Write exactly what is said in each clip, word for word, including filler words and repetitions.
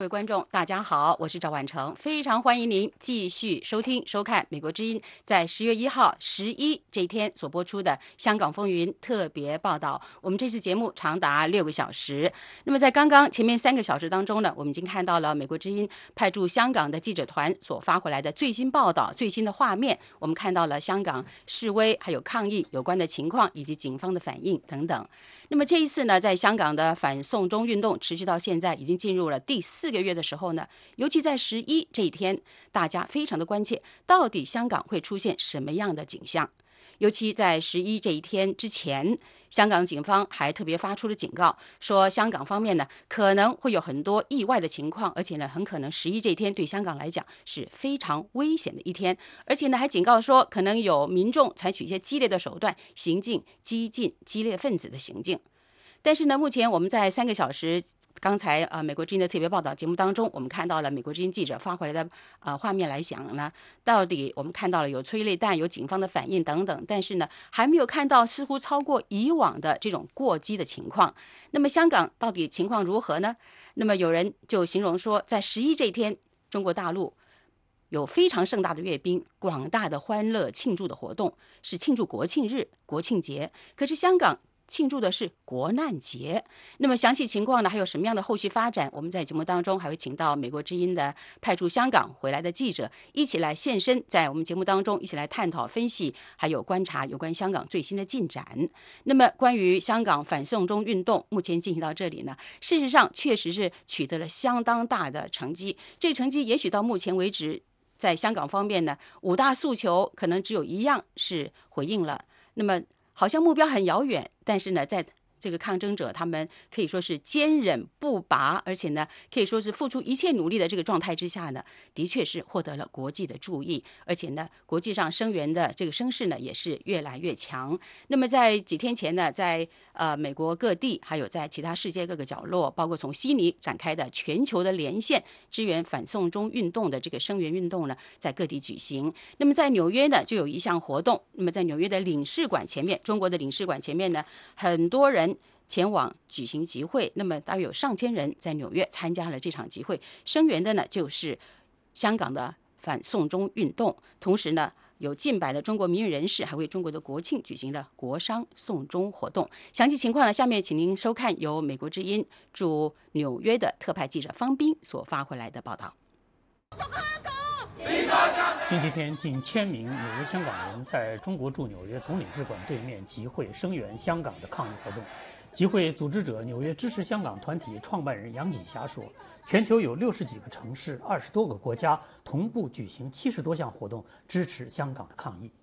各位观众，大家好，我是赵婉成，非常欢迎您继续收听、收看《美国之音》在十月一号十一这一天所播出的香港风云特别报道。我们这次节目长达六个小时。那么在刚刚前面三个小时当中呢，我们已经看到了美国之音派驻香港的记者团所发回来的最新报道、最新的画面。我们看到了香港示威还有抗议有关的情况，以及警方的反应等等。那么这一次呢，在香港的反送中运动持续到现在，已经进入了第四个月的时候呢，尤其在十一这一天，大家非常的关切，到底香港会出现什么样的景象？尤其在十一这一天之前，香港警方还特别发出了警告，说香港方面呢可能会有很多意外的情况，而且呢很可能十一这一天对香港来讲是非常危险的一天，而且呢还警告说可能有民众采取一些激烈的手段，行径激进激烈分子的行径。但是呢，目前我们在三个小时刚才呃美国之音的特别报道节目当中，我们看到了美国之音记者发回来的呃画面来讲呢，到底我们看到了有催泪弹、有警方的反应等等，但是呢还没有看到似乎超过以往的这种过激的情况。那么香港到底情况如何呢？那么有人就形容说，在十一这一天，中国大陆有非常盛大的阅兵，广大的欢乐庆祝的活动，是庆祝国庆日、国庆节。可是香港庆祝的是国难节。那么详细情况呢，还有什么样的后续发展？我们在节目当中还会请到美国之音的派驻香港回来的记者一起来现身，在我们节目当中一起来探讨、分析，还有观察有关香港最新的进展。那么关于香港反送中运动，目前进行到这里呢，事实上确实是取得了相当大的成绩。这个成绩也许到目前为止，在香港方面呢，五大诉求可能只有一样是回应了。那么好像目标很遥远，但是呢，在这个抗争者他们可以说是坚忍不拔，而且呢，可以说是付出一切努力的这个状态之下呢，的确是获得了国际的注意，而且呢，国际上声援的这个声势呢也是越来越强。那么在几天前呢，在呃美国各地，还有在其他世界各个角落，包括从悉尼展开的全球的连线支援反送中运动的这个声援运动呢，在各地举行。那么在纽约呢，就有一项活动。那么在纽约的领事馆前面，中国的领事馆前面呢，很多人前往举行集会，那么大约有上千人在纽约参加了这场集会，声援的呢就是香港的反送中运动，同时呢有近百的中国民运人士还为中国的国庆举行了国殇送中活动。详细情况呢，下面请您收看由美国之音驻纽约的特派记者方斌所发回来的报道。 星期天，近千名纽约香港人在中国驻纽约总领事馆对面集会，声援香港的抗议活动。集会组织者纽约支持香港团体创办人杨锦霞说，全球有六十几个城市、二十多个国家同步举行七十多项活动，支持香港的抗议。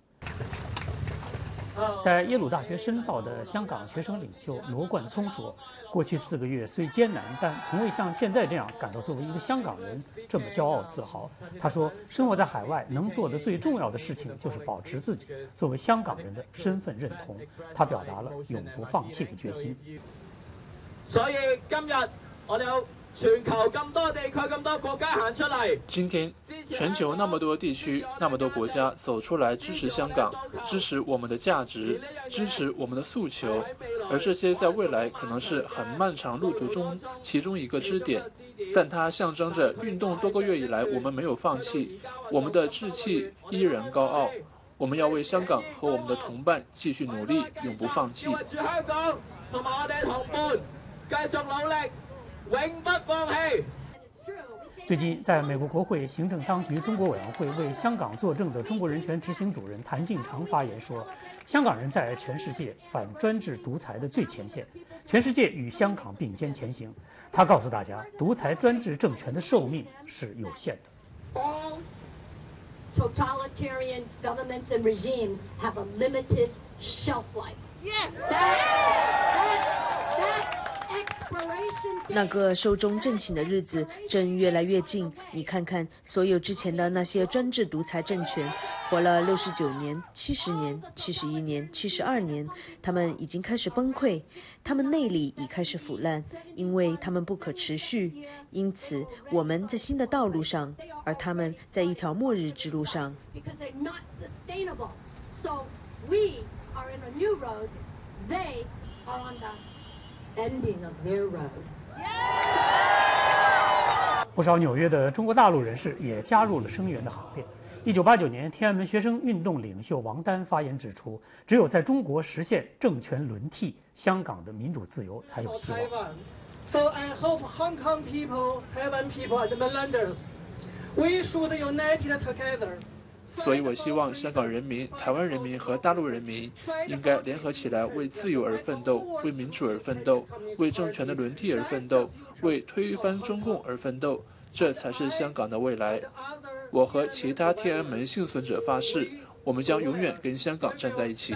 在耶鲁大学深造的香港学生领袖罗冠聪说，过去四个月虽艰难，但从未像现在这样感到作为一个香港人这么骄傲自豪。他说，生活在海外能做的最重要的事情就是保持自己作为香港人的身份认同。他表达了永不放弃的决心。 所以今日我哋有全球咁多地區、咁多國家行出嚟。 今天，全球那麼多地區、那麼多國家走出來支持香港，支持我們的價值，支持我們的訴求，而這些在未來可能是很漫長路途中其中一個支點，但它象徵着運動多個月以來我們沒有放棄，我們的志氣依然高傲，我們要為香港和我們的同伴繼續努力，永不放棄。 香港同埋我哋同伴繼續努力。永不放棄。 最近，在美国国会行政当局中国委员会为香港作证的中国人权执行主任谭进长发言说，香港人在全世界反专制独裁的最前线，全世界与香港并肩前行。他告诉大家，独裁专制政权的寿命是有限的。 All totalitarian governments and regimes have a limited shelf life. Yes. That, that, that expiration. 那个寿终正寝的日子正越来越近。你看看，所有之前的那些专制独裁政权，活了六十九年、七十年、七十一年、七十二年，他们已经开始崩溃，他们内里已开始腐烂，因为他们不可持续。因此，我们在新的道路上，而他们在一条末日之路上。 Because they're not sustainable. So we are in a new road. They are on the ending of their road. 不少纽约的中国大陆人士也加入了声援的行列。一九八九年，天安门学生运动领袖王丹发言指出，只有在中国实现政权轮替，香港的民主自由才有希望。 So I hope Hong Kong people, Taiwan people, and mainlanders, we should unite together. 所以我希望香港人民、台湾人民和大陆人民应该联合起来，为自由而奋斗，为民主而奋斗，为政权的轮替而奋斗，为推翻中共而奋斗，这才是香港的未来。我和其他天安门幸存者发誓，我们将永远跟香港站在一起。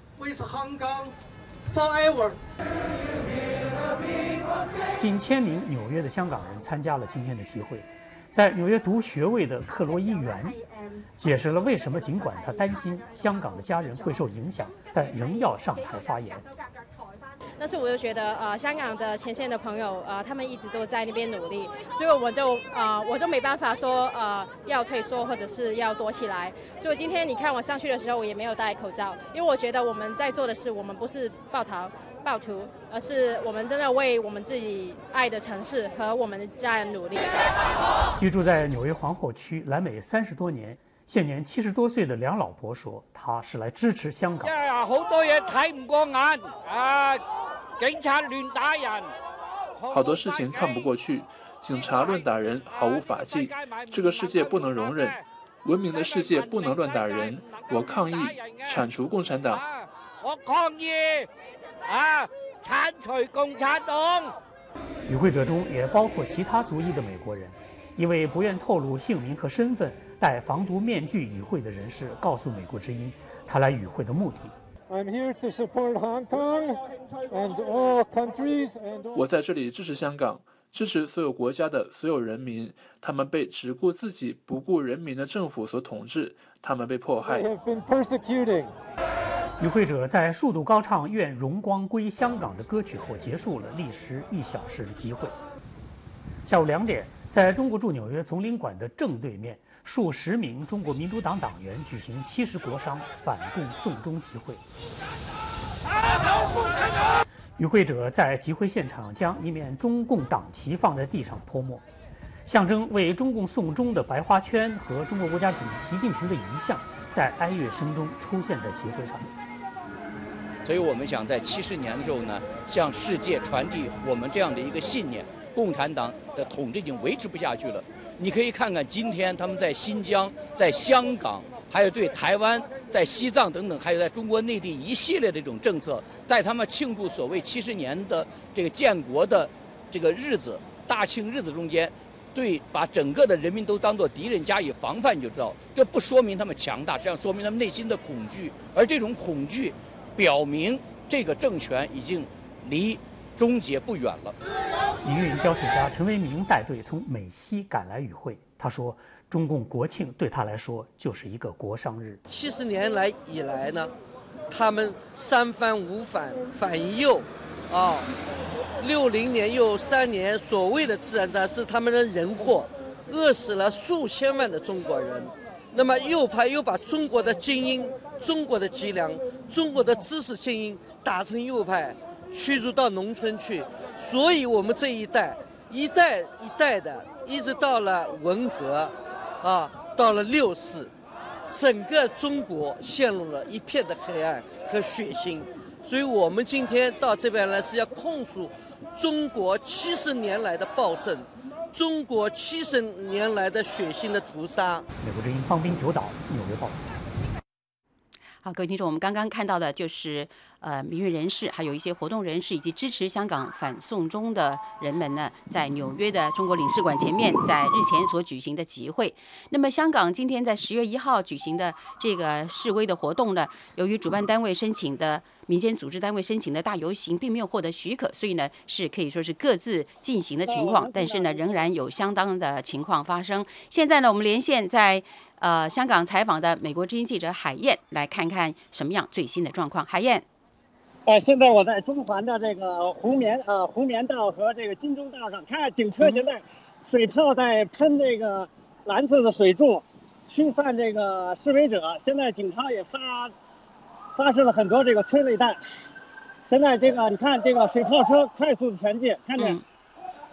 近千名纽约的香港人参加了今天的集会。在纽约读学位的克罗伊元解释了为什么尽管他担心香港的家人会受影响，但仍要上台发言。 但是我就觉得，呃，香港的前线的朋友，呃，他们一直都在那边努力，所以我就，呃，我就没办法说，呃，要退缩或者是要躲起来。所以今天你看我上去的时候，我也没有戴口罩，因为我觉得我们在做的事，我们不是暴逃、暴徒，而是我们真的为我们自己爱的城市和我们的家人努力。 居住在纽约皇后区来美三十多年。现年七十多岁的梁老伯说，他是来支持香港。 好多嘢睇唔過眼啊！警察亂打人， 好多事情看不過去，警察亂打人，毫無法紀。這個世界不能容忍，文明的世界不能亂打人。我抗議，鏟除共產黨。 我抗議啊！鏟除共產黨。 與會者中也包括其他族裔的美國人。一位不願透露姓名和身份、戴防毒面具與會的人士告訴美國之音，他來與會的目的。 我在这里支持香港，支持所有国家的所有人民，他们被只顾自己不顾人民的政府所统治，他们被迫害。 与会者在数度高唱《愿荣光归香港》的歌曲后，结束了历时一小时的集会。下午两点，在中国驻纽约总领馆的正对面，数十名中国民主党党员举行七十国殇反共送中集会。与会者在集会现场将一面中共党旗放在地上泼墨，象征为中共送中的白花圈和中国国家主席习近平的遗像在哀乐声中出现在集会上。 所以我们想在七十年的时候呢，向世界传递我们这样的一个信念：共产党的统治已经维持不下去了。你可以看看今天他们在新疆、在香港，还有对台湾、在西藏等等，还有在中国内地一系列的这种政策，在他们庆祝所谓七十年的这个建国的这个日子、大庆日子中间，对把整个的人民都当作敌人加以防范，你就知道，这不说明他们强大，实际上说明他们内心的恐惧，而这种恐惧表明这个政权已经离终结不远了。 民运雕塑家陈为民带队从美西赶来与会，他说：“中共国庆对他来说就是一个国殇日。 七十年来以来呢，他们三番五反反右，啊，六零年又三年所谓的自然灾害是他们的人祸，饿死了数千万的中国人。那么右派又把中国的精英、中国的脊梁、中国的知识精英打成右派，驱逐到农村去。所以我们这一代一代一代的，一直到了文革，啊，到了六四，整个中国陷入了一片的黑暗和血腥。所以我们今天到这边来是要控诉中国七十年来的暴政，中国七十年来的血腥的屠杀。 美国之音方滨九岛纽约报道。 好，各位听众，我们刚刚看到的就是呃民运人士，还有一些活动人士以及支持香港反送中的人们呢，在纽约的中国领事馆前面，在日前所举行的集会。那么，香港今天在十月一号举行的这个示威的活动呢，由于主办单位申请的民间组织单位申请的大游行并没有获得许可，所以呢是可以说是各自进行的情况，但是呢仍然有相当的情况发生。现在呢，我们连线在呃，香港采访的美国之音记者海燕，来看看什么样最新的状况。海燕， 呃，现在我在中环的这个红棉呃红棉道和这个金钟道上，看警车现在水炮在喷这个蓝色的水柱，驱散这个示威者。现在警方也发发射了很多这个催泪弹。现在这个你看这个水炮车快速的前进，看见、嗯、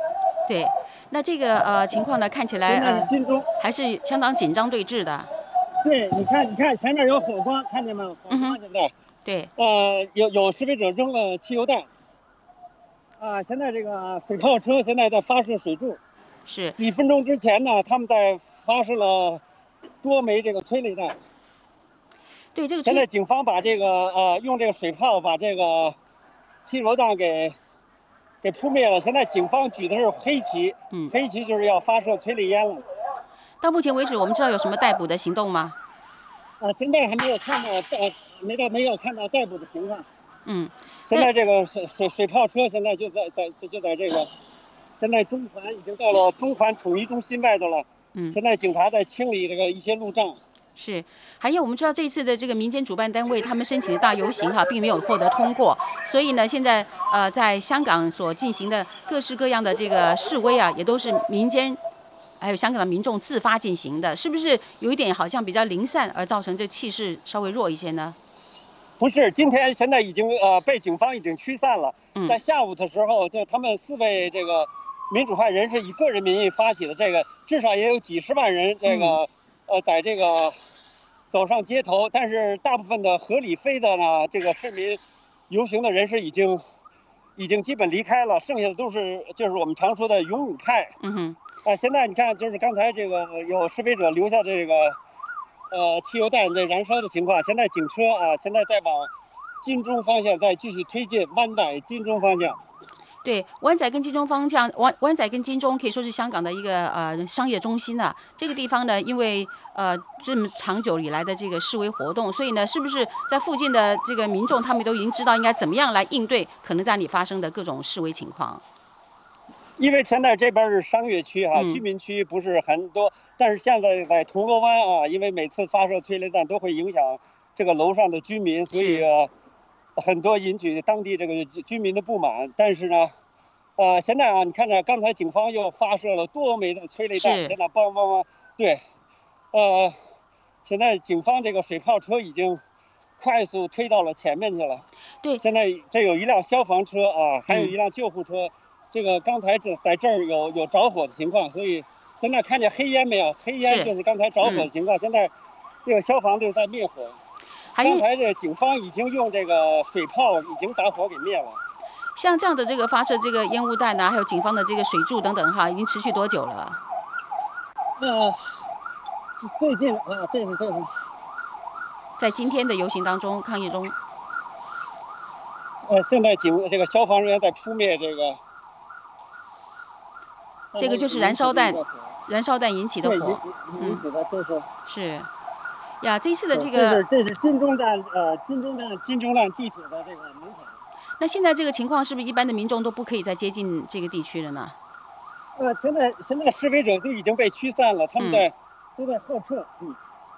对，那这个呃情况呢，看起来呃金钟还是相当紧张对峙的。 对，你看，你看前面有火光，看见吗？火光现在。 嗯、对。 呃，有有示威者扔了汽油弹。啊，现在这个水炮车现在在发射水柱。 是。 几分钟之前呢，他们在发射了多枚这个催泪弹。 对，这个。 现在警方把这个呃用这个水炮把这个汽油弹给给扑灭了。现在警方举的是黑旗， 嗯， 黑旗就是要发射催泪烟了。 到目前为止，我们知道有什么逮捕的行动吗？ 啊，现在还没有看到逮，没到没有看到逮捕的情况。 嗯， 现在这个水水水炮车现在就在在就在这个，现在中环已经到了中环统一中心外头了。 嗯， 现在警察在清理这个一些路障。 是，还有我们知道这次的这个民间主办单位他们申请的大游行哈，并没有获得通过，所以呢，现在呃在香港所进行的各式各样的这个示威啊，也都是民间还有香港的民众自发进行的，是不是有一点好像比较零散，而造成这气势稍微弱一些呢？ 不是，今天现在已经呃被警方已经驱散了。 嗯、 在下午的时候，就他们四位这个民主派人士以个人名义发起的这个，至少也有几十万人这个、嗯、呃在这个走上街头，但是大部分的合理非的呢，这个市民游行的人士已经已经基本离开了，剩下的都是就是我们常说的勇武派。 嗯哼。 啊、呃，现在你看，就是刚才这个有示威者留下这个。呃，汽油弹在燃烧的情况，现在警车啊，现在在往金钟方向再继续推进，湾仔、金钟方向。 对，湾仔跟金钟方向，湾湾仔跟金钟可以说是香港的一个呃商业中心啊。这个地方呢，因为呃这么长久以来的这个示威活动，所以呢，是不是在附近的这个民众他们都已经知道应该怎么样来应对可能在那里发生的各种示威情况？ 因为现在这边是商业区啊， 嗯、 居民区不是很多，但是现在在铜锣湾啊，因为每次发射催泪弹都会影响这个楼上的居民，所以、呃、很多引起当地这个居民的不满。但是呢，呃，现在啊，你看着刚才警方又发射了多枚的催泪弹，现在梆梆梆，对，呃，现在警方这个水炮车已经快速推到了前面去了。 对， 现在这有一辆消防车啊，还有一辆救护车。嗯，这个刚才这在这儿有有着火的情况，所以现在看见黑烟没有？黑烟就是刚才着火的情况。嗯、现在这个消防队在灭火。刚才这警方已经用这个水炮已经把火给灭了。 像这样的这个发射这个烟雾弹呐、啊，还有警方的这个水柱等等哈，已经持续多久了？ 呃，最近啊，这是这是在今天的游行当中抗议中。 呃，现在警这个消防人员在扑灭这个。 这个就是燃烧弹，燃烧弹引起的火， 引起的这是、 嗯、是呀，这次的这个这是这是金钟站呃金钟站金钟站地铁的这个门口。 那现在这个情况是不是一般的民众都不可以再接近这个地区了呢？ 呃，现在现在示威者都已经被驱散了，他们在、嗯、都在后撤。嗯。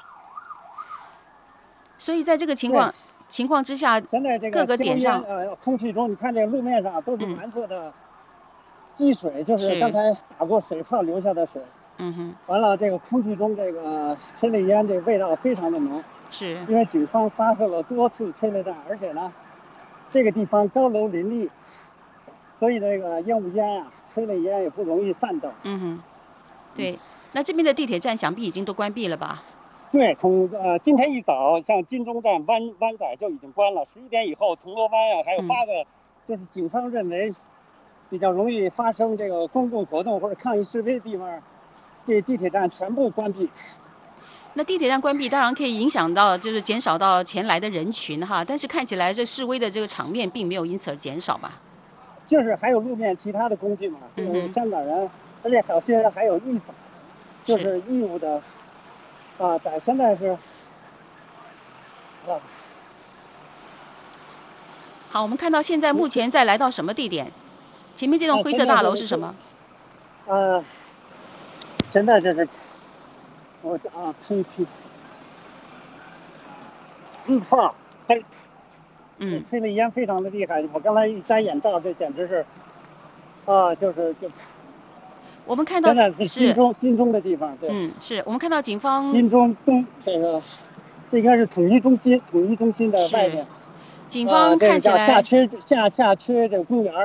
所以在这个情况情况之下， 现在这个各个点上呃空气中，你看这个路面上都是蓝色的。嗯，积水就是刚才打过水炮留下的水， 嗯哼， 完了这个空气中这个催泪烟这个味道非常的浓， 是因为警方发射了多次催泪弹，而且呢，这个地方高楼林立，所以这个烟雾烟啊、催泪烟也不容易散掉。 嗯哼，对，那这边的地铁站想必已经都关闭了吧？ 对，从呃今天一早，像金钟站、湾湾仔就已经关了，十一点以后，铜锣湾啊还有八个，嗯、就是警方认为。比较容易发生这个公共活动或者抗议示威的地方，这地铁站全部关闭。 那地铁站关闭当然可以影响到，就是减少到前来的人群哈，但是看起来这示威的这个场面并没有因此而减少吧？ 就是还有路面其他的工具嘛，就是香港人，嗯、而且有些人还有义载，就是义务的，啊，在现在是，啊。 好，我们看到现在目前在来到什么地点？前面这栋灰色大楼是什么？ 呃，现在这是我啊，呸呸，日炮，嘿， 嗯， 催泪烟非常的厉害。我刚才一摘眼罩，这简直是，啊，就是就。 我们看到是金钟金钟的地方，对， 嗯，是我们看到警方金钟东这个，这应该是统一中心，统一中心的外面。 警方看起来、 呃、下缺下下缺这个公园，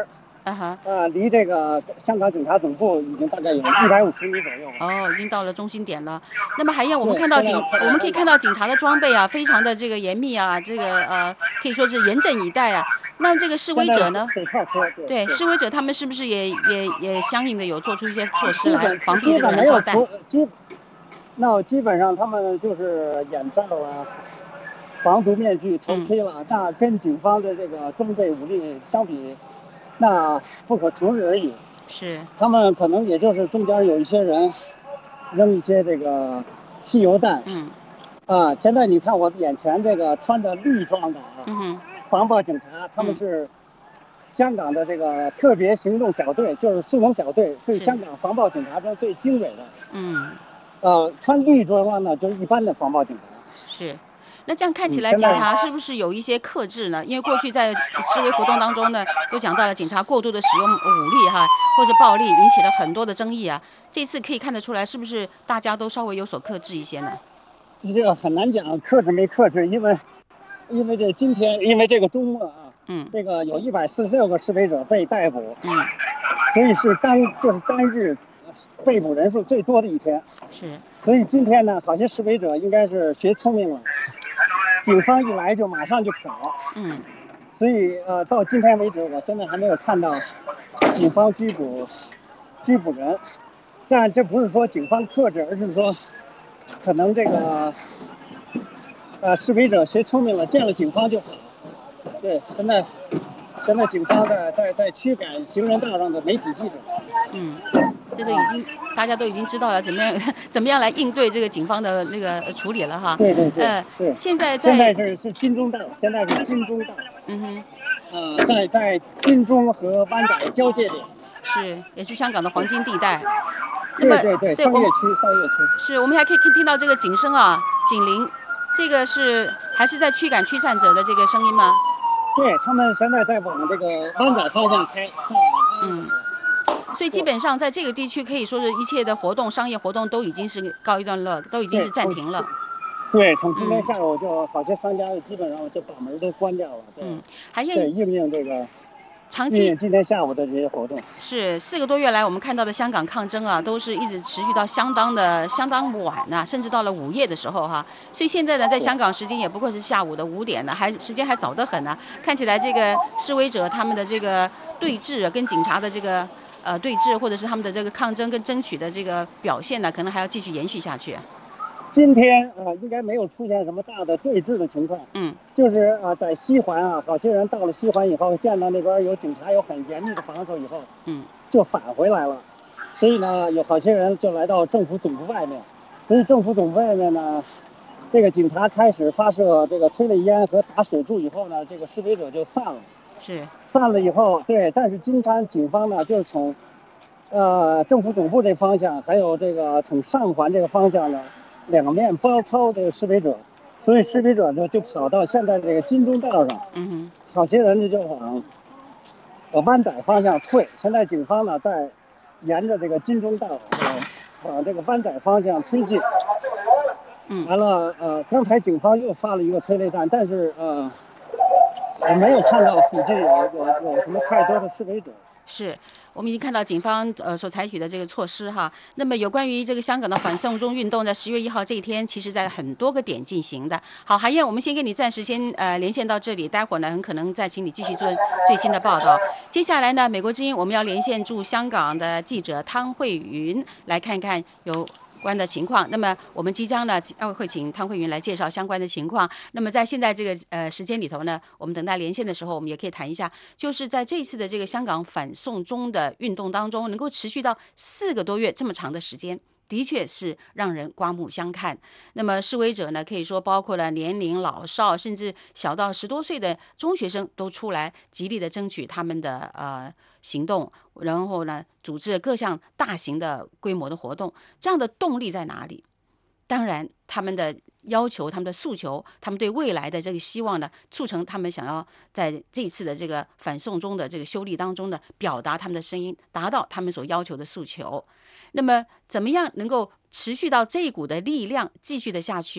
啊哈， 呃，离这个香港警察总部已经大概有一百五十米左右了。 哦，已经到了中心点了。那么海燕，我们看到警，我们可以看到警察的装备啊，非常的这个严密啊，这个呃，可以说是严阵以待啊。那这个示威者呢？ 水炮车，对， 对，示威者他们是不是也也也相应的有做出一些措施来基本防避这个基本没有燃烧弹？ 基，那基本上他们就是眼罩啊、防毒面具、头盔了， 嗯、 那跟警方的这个装备武力相比，那不可同日而语。 是， 他们可能也就是中间有一些人扔一些这个汽油弹。 嗯。 啊，现在你看我眼前这个穿着绿装的啊。 嗯哼。 防暴警察，他们是香港的这个特别行动小队，就是速龙小队，是香港防暴警察中最精锐的。 嗯， 呃，穿绿装呢，就是一般的防暴警察。 是，那这样看起来，警察是不是有一些克制呢？因为过去在示威活动当中呢，都讲到了警察过度的使用武力哈，或者暴力，引起了很多的争议啊。这次可以看得出来，是不是大家都稍微有所克制一些呢？ 这个很难讲克制没克制，因为。因为这今天，因为这个周末啊， 嗯， 这个有一百四十六个示威者被逮捕， 嗯， 所以是单就是单日被捕人数最多的一天， 是。 所以今天呢，好些示威者应该是学聪明了，警方一来就马上就跑， 嗯， 所以呃，到今天为止，我现在还没有看到警方拘捕拘捕人，但这不是说警方克制，而是说可能这个。呃，示威者学聪明了，见了警方就跑。对，现在现在警方在在在驱赶行人道上的媒体记者。 嗯，这都已经大家都已经知道了怎么样怎么样来应对这个警方的那个处理了哈。 对对对。 呃， 对。 现在在现在是是金钟道，现在是金钟道。 嗯哼。 呃，在在金钟和湾仔交界点。 是，也是香港的黄金地带。 对对对，商业区商业区。 是我们还可以听到这个警声啊，警铃。这个是还是在驱赶驱散者的这个声音吗？ 对，他们现在在往这个湾仔方向开。 嗯，所以基本上在这个地区可以说是一切的活动、商业活动都已经是告一段落，都已经是暂停了。 对，从今天下午就好些商家基本上就把门都关掉了。 嗯，还应对应应这个。 长期今天下午的这些活动是四个多月来，我们看到的香港抗争啊，都是一直持续到相当的相当晚呐、啊，甚至到了午夜的时候哈、啊。所以现在呢，在香港时间也不过是下午的五点呢，还时间还早得很呢、啊。看起来这个示威者他们的这个对峙、啊，跟警察的这个呃对峙，或者是他们的这个抗争跟争取的这个表现呢，可能还要继续延续下去。 今天啊、呃，应该没有出现什么大的对峙的情况。 嗯， 就是啊、呃，在西环啊，好些人到了西环以后，见到那边有警察，有很严密的防守以后， 嗯， 就返回来了。所以呢，有好些人就来到政府总部外面。所以政府总部外面呢，这个警察开始发射这个催泪烟和打水柱以后呢，这个示威者就散了。 是。 散了以后，对，但是金山警方呢，就是从，呃，政府总部这方向，还有这个从上环这个方向呢。两面包抄这个示威者，所以示威者呢就跑到现在这个金钟道上， 嗯哼， 好些人呢就往往湾仔方向退。现在警方呢在沿着这个金钟道往往这个湾仔方向推进。 嗯， 完了，呃，刚才警方又发了一个催泪弹，但是呃，我没有看到附近有有有什么太多的示威者。 是我们已经看到警方呃所采取的这个措施哈。那么有关于这个香港的反送中运动，在十月一号这一天，其实在很多个点进行的。好，海燕，我们先跟你暂时先呃连线到这里，待会儿呢很可能再请你继续做最新的报道。接下来呢，美国之音我们要连线驻香港的记者汤慧云，来看看有关的情况。那么我们即将呢会请汤慧云来介绍相关的情况。那么在现在这个呃时间里头呢，我们等待连线的时候，我们也可以谈一下，就是在这一次的这个香港反送中的运动当中，能够持续到四个多月这么长的时间，的确是让人刮目相看。那么示威者呢，可以说包括了年龄老少，甚至小到十多岁的中学生都出来极力的争取他们的呃行动，然后呢组织各项大型的规模的活动。这样的动力在哪里？当然他们的要求，他们的诉求，他们对未来的这个希望呢，促成他们想要在这次的这个反送中的这个修例当中呢，表达他们的声音，达到他们所要求的诉求。那么怎么样能够持续到这一股的力量继续的下去？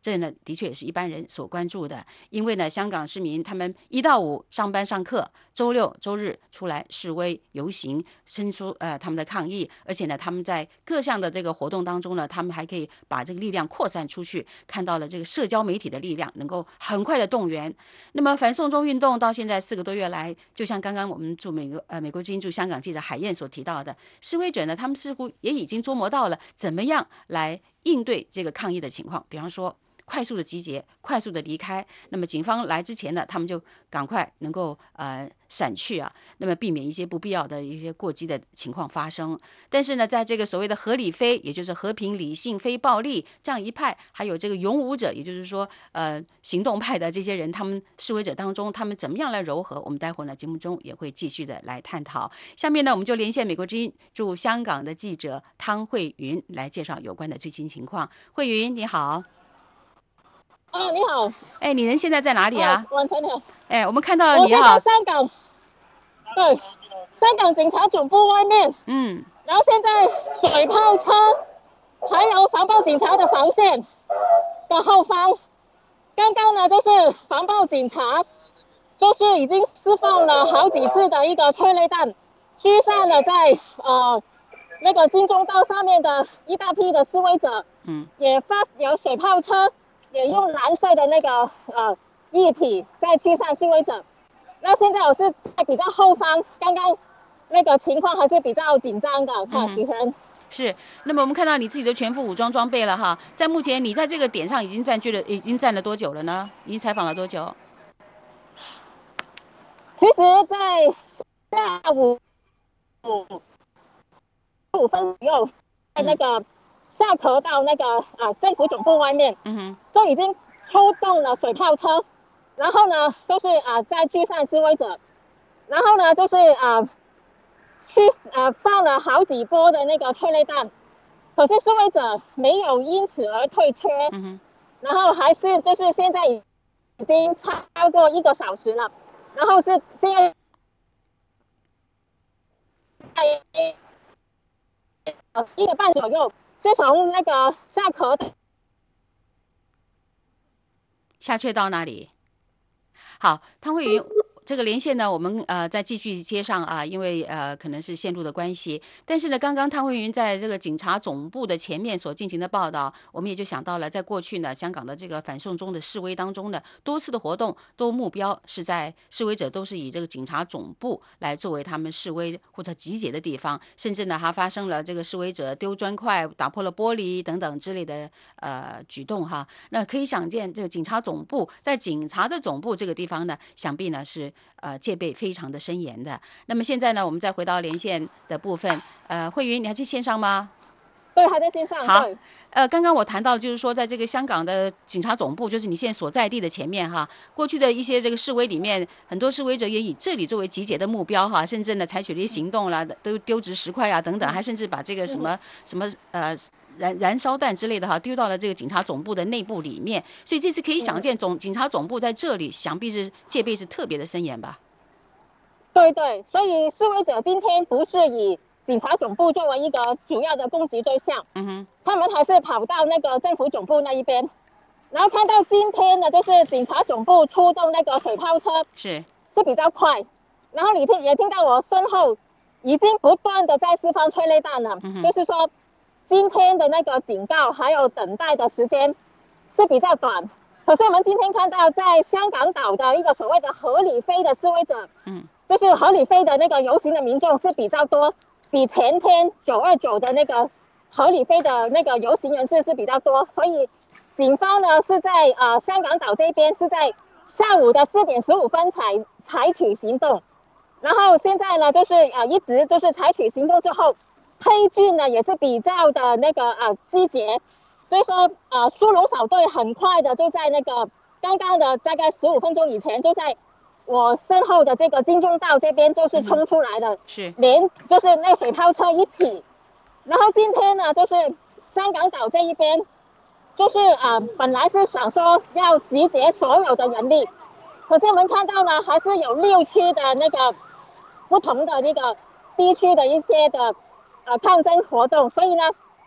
这呢的确也是一般人所关注的，因为呢香港市民他们一到五上班上课，周六周日出来示威游行，伸出呃他们的抗议，而且呢他们在各项的这个活动当中呢，他们还可以把这个力量扩散出去，看到了这个社交媒体的力量能够很快的动员。那么反送中运动到现在四个多月来，就像刚刚我们驻美国呃美国之音驻香港记者海燕所提到的，示威者呢他们似乎也已经琢磨到了怎么样来应对这个抗议的情况，比方说快速的集结，快速的离开。那么警方来之前呢，他们就赶快能够呃闪去啊，那么避免一些不必要的一些过激的情况发生。但是呢，在这个所谓的合理非，也就是和平理性非暴力这样一派，还有这个勇武者，也就是说呃行动派的这些人，他们示威者当中，他们怎么样来糅合？我们待会儿呢节目中也会继续的来探讨。下面呢，我们就连线美国之音驻香港的记者汤慧云来介绍有关的最新情况。慧云，你好。 啊，你好！ 哎，你人现在在哪里啊？ 晚晨好。 哎，我们看到你好。我在香港，对，香港警察总部外面。 嗯。 然后现在水炮车，还有防暴警察的防线的后方，刚刚呢就是防暴警察，就是已经释放了好几次的一个催泪弹，驱散了在呃那个金钟道上面的一大批的示威者。 嗯。也发有水炮车。也用蓝色的那个呃液体在驱散示威者。那现在我是在比较后方，刚刚那个情况还是比较紧张的，哈，主持人。 是，那么我们看到你自己的全副武装装备了哈，在目前你在这个点上已经占据了，已经站了多久了呢？已经采访了多久？ 其实，在下午五五分左右，在那个。嗯下头到那个啊政府总部外面， 嗯哼， 就已经出动了水炮车，然后呢就是啊在驱散示威者，然后呢就是啊去啊放了好几波的那个催泪弹，可是示威者没有因此而退却， 嗯哼， 然后还是就是现在已经超过一个小时了，然后是现在在呃一个半左右。是从那个下壳下阙到哪里？好，汤慧云。这个连线呢，我们呃再继续接上啊，因为呃可能是线路的关系。但是呢，刚刚汤慧云在这个警察总部的前面所进行的报道，我们也就想到了，在过去呢，香港的这个反送中的示威当中呢，多次的活动都目标是在示威者都是以这个警察总部来作为他们示威或者集结的地方，甚至呢还发生了这个示威者丢砖块、打破了玻璃等等之类的呃举动哈。那可以想见，这个警察总部在警察的总部这个地方呢，想必呢是。呃，戒备非常的森严的。那么现在呢，我们再回到连线的部分。呃，慧云，你还在线上吗？ 对，还在线上。 好，呃，刚刚我谈到就是说，在这个香港的警察总部，就是你现在所在地的前面哈，过去的一些这个示威里面，很多示威者也以这里作为集结的目标哈，甚至呢采取了一些行动啦，都丢掷石块啊等等，还甚至把这个什么、嗯、什么呃。燃燃烧弹之类的哈，丢到了这个警察总部的内部里面，所以这次可以想见总警察总部在这里，想必是戒备是特别的森严吧？ 对对，所以示威者今天不是以警察总部作为一个主要的攻击对象， 嗯哼， 他们还是跑到那个政府总部那一边，然后看到今天呢，就是警察总部出动那个水炮车， 是是比较快，然后你听也听到我身后已经不断的在释放催泪弹了， 嗯、 就是说。今天的那个警告还有等待的时间是比较短，可是我们今天看到在香港岛的一个所谓的合理非的示威者， 嗯， 就是合理非的那个游行的民众是比较多，比前天九二九的那个合理非的那个游行人士是比较多，所以警方呢是在呃香港岛这边是在下午的四点十五分才采取行动，然后现在呢就是呃一直就是采取行动之后。推进呢也是比较的那个呃积极，所以说呃苏龙小队很快的就在那个刚刚的大概十五分钟以前就在我身后的这个金钟道这边就是冲出来的， 嗯、是连就是那水炮车一起，然后今天呢就是香港岛这一边，就是啊、呃、本来是想说要集结所有的人力，可是我们看到呢还是有六区的那个不同的那个地区的一些的。呃，抗争活动，所以呢，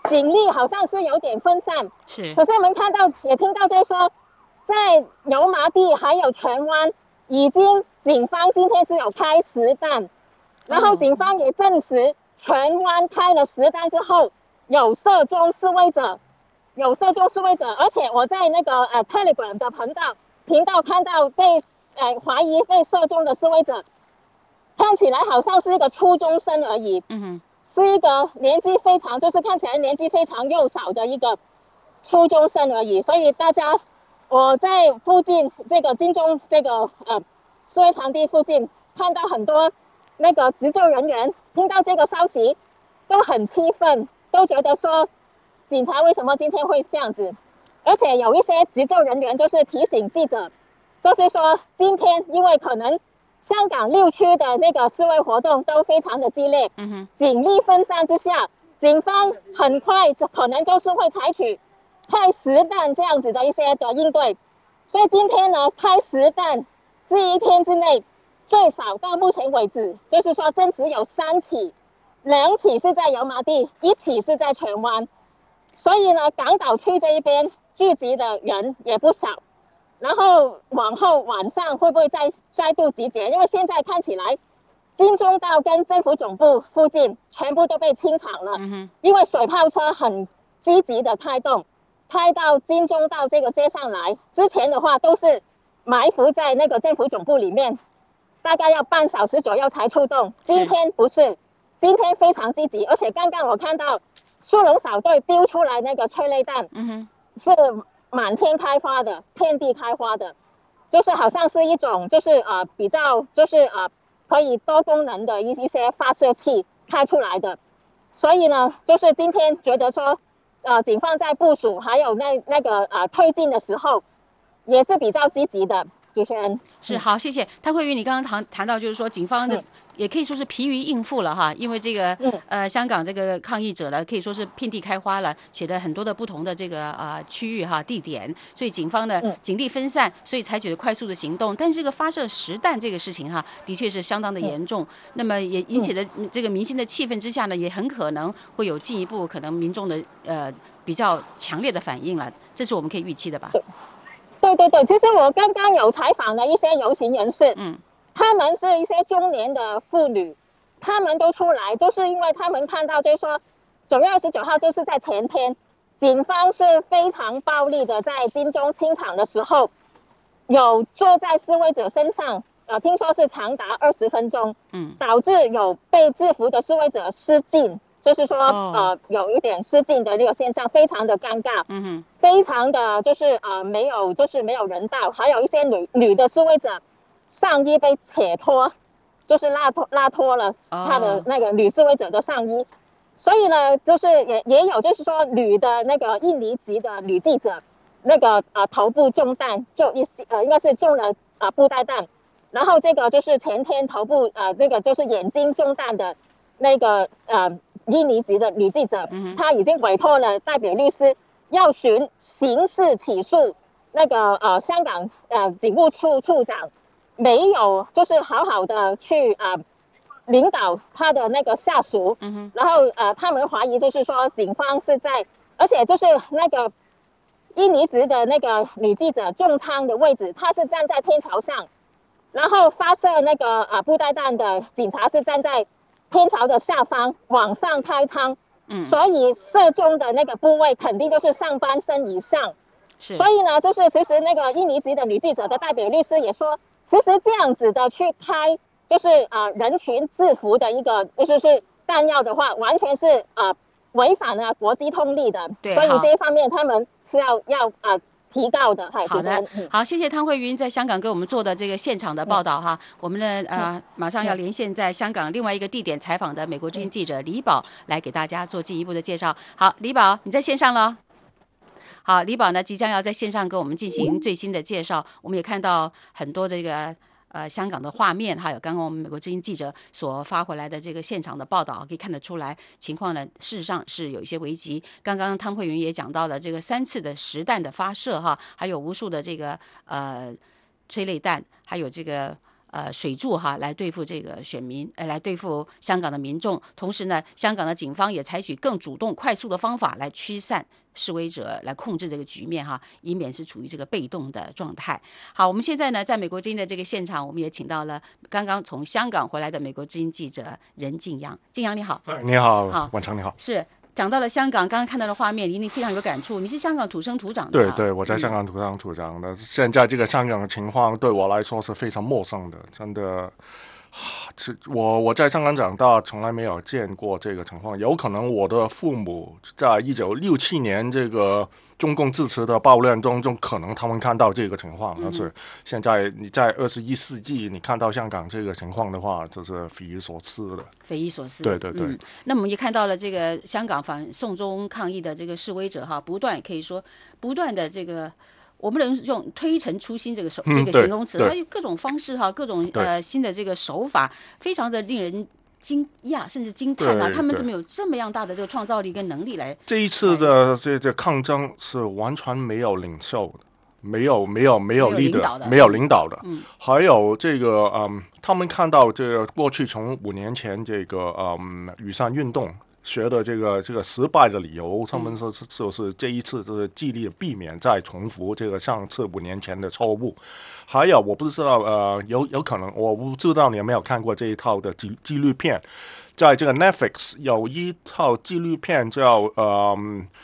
警力好像是有点分散。 是。 可是我们看到也听到就是说，在油麻地还有荃湾，已经警方今天是有开实弹，然后警方也证实荃湾开了实弹之后有射中示威者，有射中示威者，而且我在那个呃 Telegram 的频道频道看到被呃怀疑被射中的示威者，看起来好像是一个初中生而已， 嗯哼， 是一个年纪非常就是看起来年纪非常幼小的一个初中生而已，所以大家。我在附近这个金钟这个呃示威场地附近看到很多那个急救人员，听到这个消息都很气愤，都觉得说警察为什么今天会这样子？而且有一些急救人员就是提醒记者，就是说今天因为可能香港六区的那个示威活动都非常的激烈， 嗯哼， 警力分散之下，警方很快可能就是会采取。开实弹这样子的一些的应对，所以今天呢，开实弹这一天之内，最少到目前为止，就是说证实有三起，两起是在油麻地，一起是在荃湾，所以呢，港岛区这一边聚集的人也不少。然后往后晚上会不会再再度集结？因为现在看起来，金钟道跟政府总部附近全部都被清场了， 嗯、 因为水炮车很积极的开动。开到金钟道这个街上来，之前的话都是埋伏在那个政府总部里面，大概要半小时左右才出动。今天不是，今天非常积极，而且刚刚我看到速龙小队丢出来那个催泪弹， 嗯哼， 是满天开花的，遍地开花的，就是好像是一种就是呃比较就是呃可以多功能的一一些发射器开出来的，所以呢，就是今天觉得说。呃，警方在部署还有那那个呃推进的时候，也是比较积极的。主持人是好，谢谢谭慧云。你刚刚谈谈到就是说，警方的、嗯、也可以说是疲于应付了哈，因为这个、嗯、呃香港这个抗议者呢，可以说是遍地开花了，取得很多的不同的这个呃区域哈地点，所以警方呢、嗯、警力分散，所以采取了快速的行动。但是这个发射实弹这个事情哈，的确是相当的严重，嗯、那么也引起了这个民心的气氛之下呢，也很可能会有进一步可能民众的呃比较强烈的反应了，这是我们可以预期的吧？ 对对对，其实我刚刚有采访了一些游行人士， 嗯， 他们是一些中年的妇女，他们都出来，就是因为他们看到，就是说九月二十九号就是在前天，警方是非常暴力的，在金钟清场的时候，有坐在示威者身上，呃，听说是长达二十分钟， 嗯， 导致有被制服的示威者失禁。就是说， 哦、 呃，有一点失禁的这个现象，非常的尴尬， 嗯哼， 非常的就是呃没有，就是没有人道，还有一些女女的示威者上衣被扯脱，就是拉脱拉脱了她的那个女示威者的上衣，哦、所以呢，就是也也有就是说女的那个印尼籍的女记者，那个呃头部中弹，就一呃应该是中了啊、呃、布袋弹，然后这个就是前天头部呃那个就是眼睛中弹的那个呃。印尼籍的女记者，她已经委托了代表律师，要寻刑事起诉那个呃香港呃警务处处长，没有就是好好的去啊、呃、领导他的那个下属， 嗯、 然后呃他们怀疑就是说警方是在，而且就是那个印尼籍的那个女记者中枪的位置，她是站在天桥上，然后发射那个呃布袋弹的警察是站在天桥的下方往上开枪， 嗯， 所以射中的那个部位肯定就是上半身以上。 是， 所以呢，就是其实那个印尼籍的女记者的代表律师也说，其实这样子的去开，就是啊、呃、人群制服的一个就是是弹药的话，完全是啊、呃、违反了国际通例的。 对， 所以这一方面他们是要要啊。呃提告的， 好的，好，谢谢汤慧云在香港给我们做的这个现场的报道哈。我们呢，呃，马上要连线在香港另外一个地点采访的美国之音记者李宝，来给大家做进一步的介绍。好，李宝，你在线上了。好，李宝呢即将要在线上给我们进行最新的介绍。我们也看到很多这个。呃，香港的画面，还有刚刚我们美国之音记者所发回来的这个现场的报道，可以看得出来，情况呢，事实上是有一些危急。刚刚汤慧云也讲到了这个三次的实弹的发射哈，还有无数的这个呃催泪弹，还有这个呃水柱哈来对付这个选民，呃来对付香港的民众。同时呢，香港的警方也采取更主动、快速的方法来驱散示威者，来控制这个局面哈，以免是处于这个被动的状态。好，我们现在呢，在美国之音的这个现场，我们也请到了刚刚从香港回来的美国之音记者任敬阳。敬阳你好。 你好，好，晚上你好。 是。讲到了香港，刚刚看到的画面，一定非常有感触。你是香港土生土长的？ 对对，我在香港土生土长的。嗯、现在这个香港的情况对我来说是非常陌生的，真的。我我在香港长大，从来没有见过这个情况。有可能我的父母在一九六七年这个中共支持的暴乱中，中可能他们看到这个情况，但是现在你在二十一世纪，你看到香港这个情况的话，这是匪夷所思的。 匪夷所思。 对对对。嗯、 那么我们也看到了这个香港反送中抗议的这个示威者哈，不断可以说不断的这个。我们能用推陈出新这个手、嗯、这个形容词，还有各种方式哈，各种呃新的这个手法，非常的令人惊讶甚至惊叹啊！他们怎么有这么样大的这个创造力跟能力来？ 这一次的这这抗争是完全没有领袖的，没有没有没有 leader， 没有领导的。嗯，还有这个嗯，他们看到这个过去从五年前这个嗯雨伞运动。学的这个这个失败的理由，他们说是就是这一次就是尽力避免再重复这个上次五年前的错误。还有我不知道呃有有可能我不知道你有没有看过这一套的纪纪录片，在这个 Netflix 有一套纪录片叫呃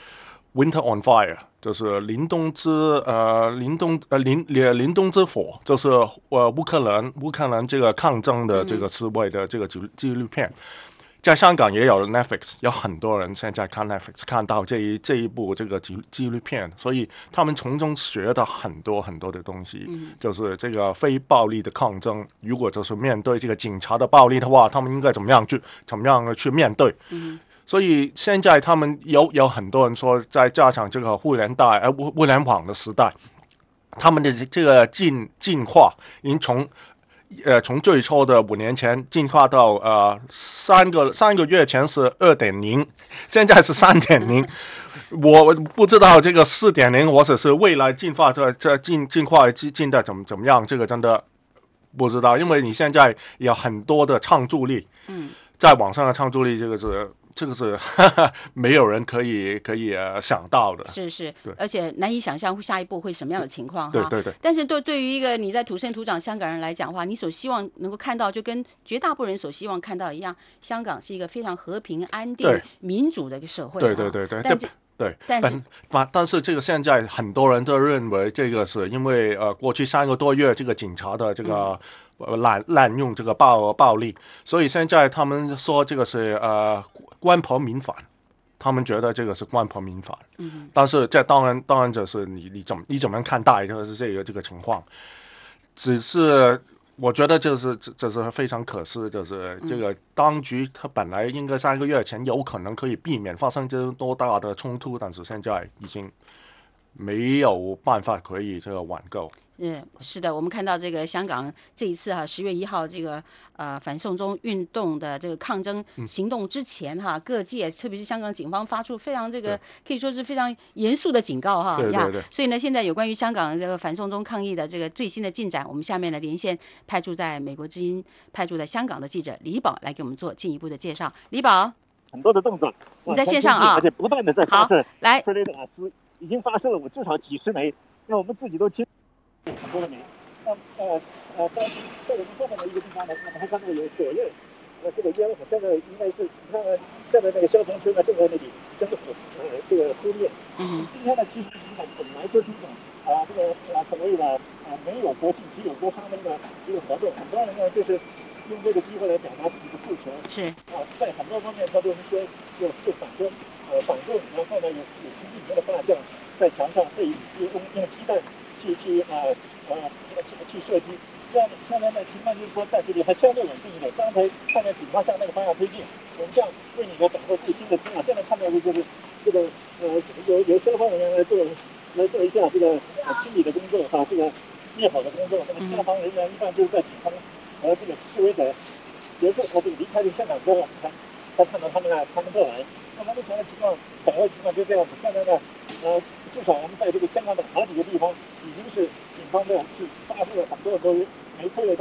Winter on Fire， 就是林冬之呃林冬呃林林冬之火，就是呃乌克兰乌克兰这个抗争的这个示威的这个纪纪录片。在香港也有 Netflix， 有很多人现在看 Netflix 看到这一这一部这个纪纪录片，所以他们从中学到很多很多的东西，嗯、就是这个非暴力的抗争，如果就是面对这个警察的暴力的话，他们应该怎么样去怎么样去面对。嗯、所以现在他们有有很多人说，在加上这个互联代呃互联网的时代，他们的这个进进化已经从。呃，从最初的五年前进化到呃三个三个月前是二点零，现在是三点零。我不知道这个四点零或者是未来进化这这进进化进进的怎么怎么样，这个真的不知道，因为你现在有很多的创造力，嗯，在网上的创造力，这个是。这个是哈哈没有人可以可以、呃、想到的， 是是，而且难以想象下一步会什么样的情况哈。对对对。 但是对对于一个你在土生土长香港人来讲的话，你所希望能够看到，就跟绝大部分人所希望看到一样，香港是一个非常和平、安定、民主的一个社会。 对对对对。 但这对， 但是但是这个现在很多人都认为这个是因为呃过去三个多月这个警察的这个。嗯滥滥用这个暴暴力，所以现在他们说这个是呃官婆民反，他们觉得这个是官婆民反。嗯，但是这当然当然就是你你怎么你怎么样看待就是这个这个情况，只是我觉得就是这这是非常可惜，就是这个当局他本来应该三个月前有可能可以避免发生这多大的冲突，但是现在已经没有办法可以这个挽救。 嗯，是的，我们看到这个香港这一次哈，十月一号这个呃反送中运动的这个抗争行动之前哈，嗯、各界特别是香港警方发出非常这个可以说是非常严肃的警告哈对对对。 所以呢，现在有关于香港这个反送中抗议的这个最新的进展，我们下面呢连线派驻在美国之音、派驻在香港的记者李宝来给我们做进一步的介绍。李宝， 很多的动作， 你在线上啊， 而且不断的在发射， 来， 这类的瓦斯已经发射了我至少几十枚，那我们自己都清。很多的煤，那呃呃，在在我们后面的一个地方呢，我们还看到有火焰，呃，这个烟火现在应该是，你看现在那个消防车呢正在那里将火呃这个扑灭。嗯，今天呢其实是本本来就是一种啊、呃、这个啊所谓的啊没有国庆只有国殇的一个一个活动，很多人呢就是用这个机会来表达自己的诉求。 是啊， 在很多方面他都是说有有反攻，呃反共，然后呢有有习近平的大将在墙上被用用鸡蛋。去去呃呃去射击，这样现在呢情况就是说在这里还相对稳定一点。刚才看见警方向那个方向推进，我们这样为你的掌握最新的资料。现在看到的就是这个呃由由消防人员来做来做一下这个呃清理的工作哈，这个灭火的工作。那么消防人员一般就是在警方和这个示威者结束和这个离开这个现场之后，才才看到他们来他们过来。那么目前的情况掌握情况就这样子。现在呢呃。至少我们在这个香港的好几个地方，已经是警方的是发射了很多都没催泪弹，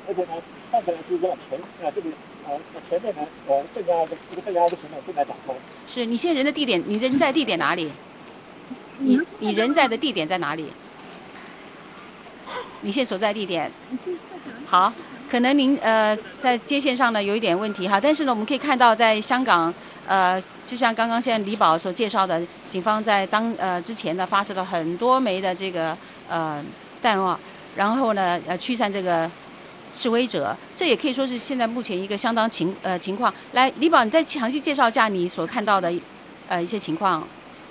而且呢，看起来是要全啊这个呃全面的呃镇压的一个镇压的行动正在展开。 是你现在人的地点，你人在地点哪里？你你人在的地点在哪里？你现在所在地点？好，可能您呃在接线上呢有一点问题哈，但是呢我们可以看到在香港呃就像刚刚现在李宝所介绍的，警方在当呃之前呢发射了很多枚的这个呃弹药，然后呢呃驱散这个示威者，这也可以说是现在目前一个相当情呃情况。来，李宝，你再详细介绍一下你所看到的呃一些情况。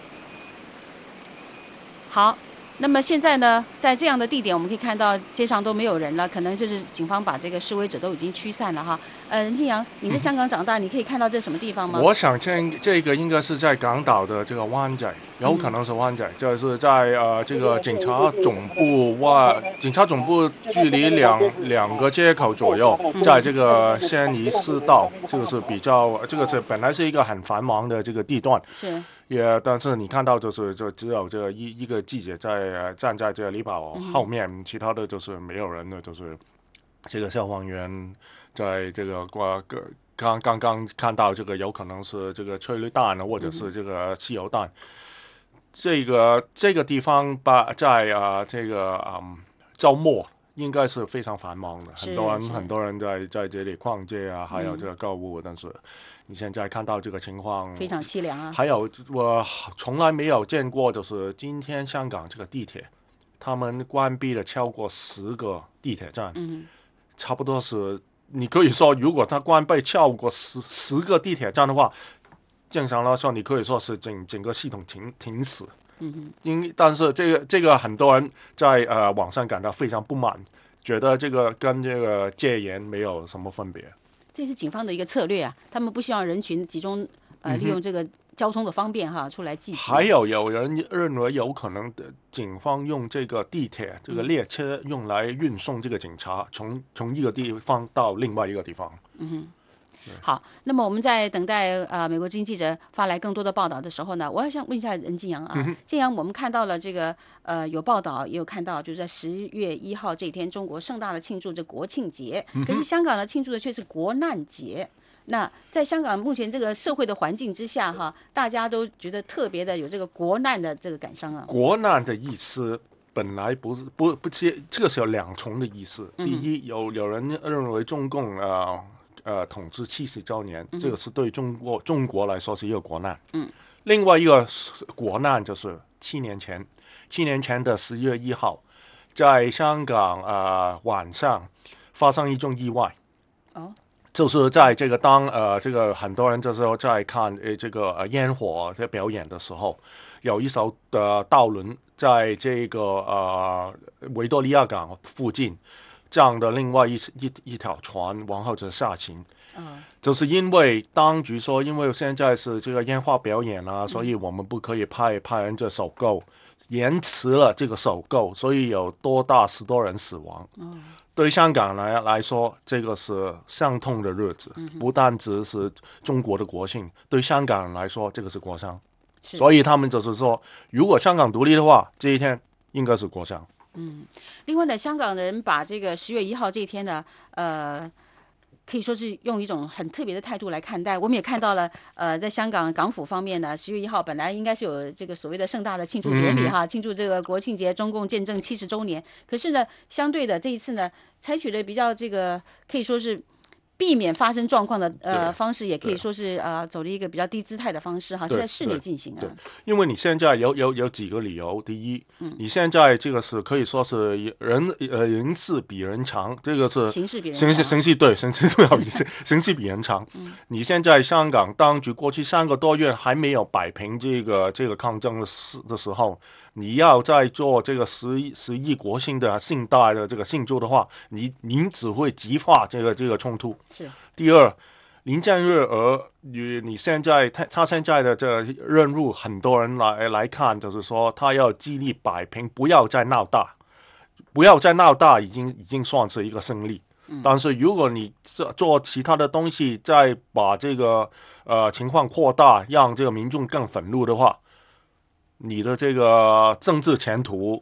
好，那么现在呢，在这样的地点，我们可以看到街上都没有人了，可能就是警方把这个示威者都已经驱散了哈。呃，任敬阳，你在香港长大，你可以看到这什么地方吗？ 我想这这个应该是在港岛的这个湾仔，有可能是湾仔，就是在呃这个警察总部外，警察总部距离两两个街口左右，在这个仙怡四道，这个是比较，这个是本来是一个很繁忙的这个地段。 是。 也，但是你看到就是就只有这一一个记者在、呃、站在这个李宝后面、嗯，其他的就是没有人的，就是这个消防员在这个呃刚刚刚看到这个有可能是这个催泪弹或者是这个汽油弹。嗯、这个这个地方吧，在啊、呃、这个嗯周末应该是非常繁忙的，很多人很多人在在这里逛街啊，还有这个购物，嗯、但是。你现在看到这个情况非常凄凉啊！ 还有我从来没有见过，就是今天香港这个地铁，他们关闭了超过十个地铁站， 嗯， 差不多是你可以说，如果他关闭超过十十个地铁站的话，正常来说，你可以说是整整个系统停停死。 嗯因但是这个这个很多人在呃网上感到非常不满，觉得这个跟这个戒严没有什么分别。 这是警方的一个策略啊，他们不希望人群集中，呃，利用这个交通的方便哈，出来聚集。 还有有人认为有可能的，警方用这个地铁、这个列车用来运送这个警察，从从一个地方到另外一个地方。 嗯哼。好，那么我们在等待呃美国之音记者发来更多的报道的时候呢，我还想问一下任敬阳啊， 嗯、 敬阳，我们看到了这个呃有报道，也有看到，就是在十月一号这一天，中国盛大的庆祝这国庆节，可是香港呢庆祝的却是国难节。那在香港目前这个社会的环境之下哈，大家都觉得特别的有这个国难的这个感伤啊。 国难的意思本来不是不不这这个是有两重的意思，第一有有人认为中共呃。呃，统治七十周年，这个是对中国中国来说是一个国难。 嗯， 另外一个国难就是七年前，七年前的十月一号，在香港呃晚上发生一种意外。 哦， 就是在这个当呃这个很多人这时候在看呃这个呃烟火的表演的时候，有一艘的渡轮在这个呃维多利亚港附近。这样的另外一一一条船往后就下行， 嗯， 就是因为当局说，因为现在是这个烟花表演啊，嗯、所以我们不可以派派人这首购，延迟了这个首购，所以有多大十多人死亡。 嗯， 对香港来来说，这个是伤痛的日子， 嗯、 不单只是中国的国庆，对香港人来说，这个是国殇。所以他们就是说，如果香港独立的话，这一天应该是国殇。 嗯，另外呢，香港人把这个十月一号这一天呢，呃，可以说是用一种很特别的态度来看待。我们也看到了，呃，在香港港府方面呢，十月一号本来应该是有这个所谓的盛大的庆祝典礼哈， 嗯、 庆祝这个国庆节，中共建政七十周年。可是呢，相对的这一次呢，采取了比较这个可以说是。避免发生状况的呃方式，也可以说是呃走了一个比较低姿态的方式哈，是在室内进行啊。 对，因为你现在有有有几个理由，第一， 嗯、 你现在这个是可以说是人呃人事比人长，这个是形势比人长， 形势形势对形势不好意思，形势比人长。 嗯、 你现在香港当局过去三个多月还没有摆平这个这个抗争的时的时候。你要在做这个十一十一国庆的盛大的这个庆祝的话，你您只会激化这个这个冲突。 是。 第二，林郑月娥与你现在他他现在的这个任务，很多人来来看，就是说他要极力摆平，不要再闹大，不要再闹大，已经已经算是一个胜利。 嗯、 但是如果你做其他的东西，再把这个呃情况扩大，让这个民众更愤怒的话。你的这个政治前途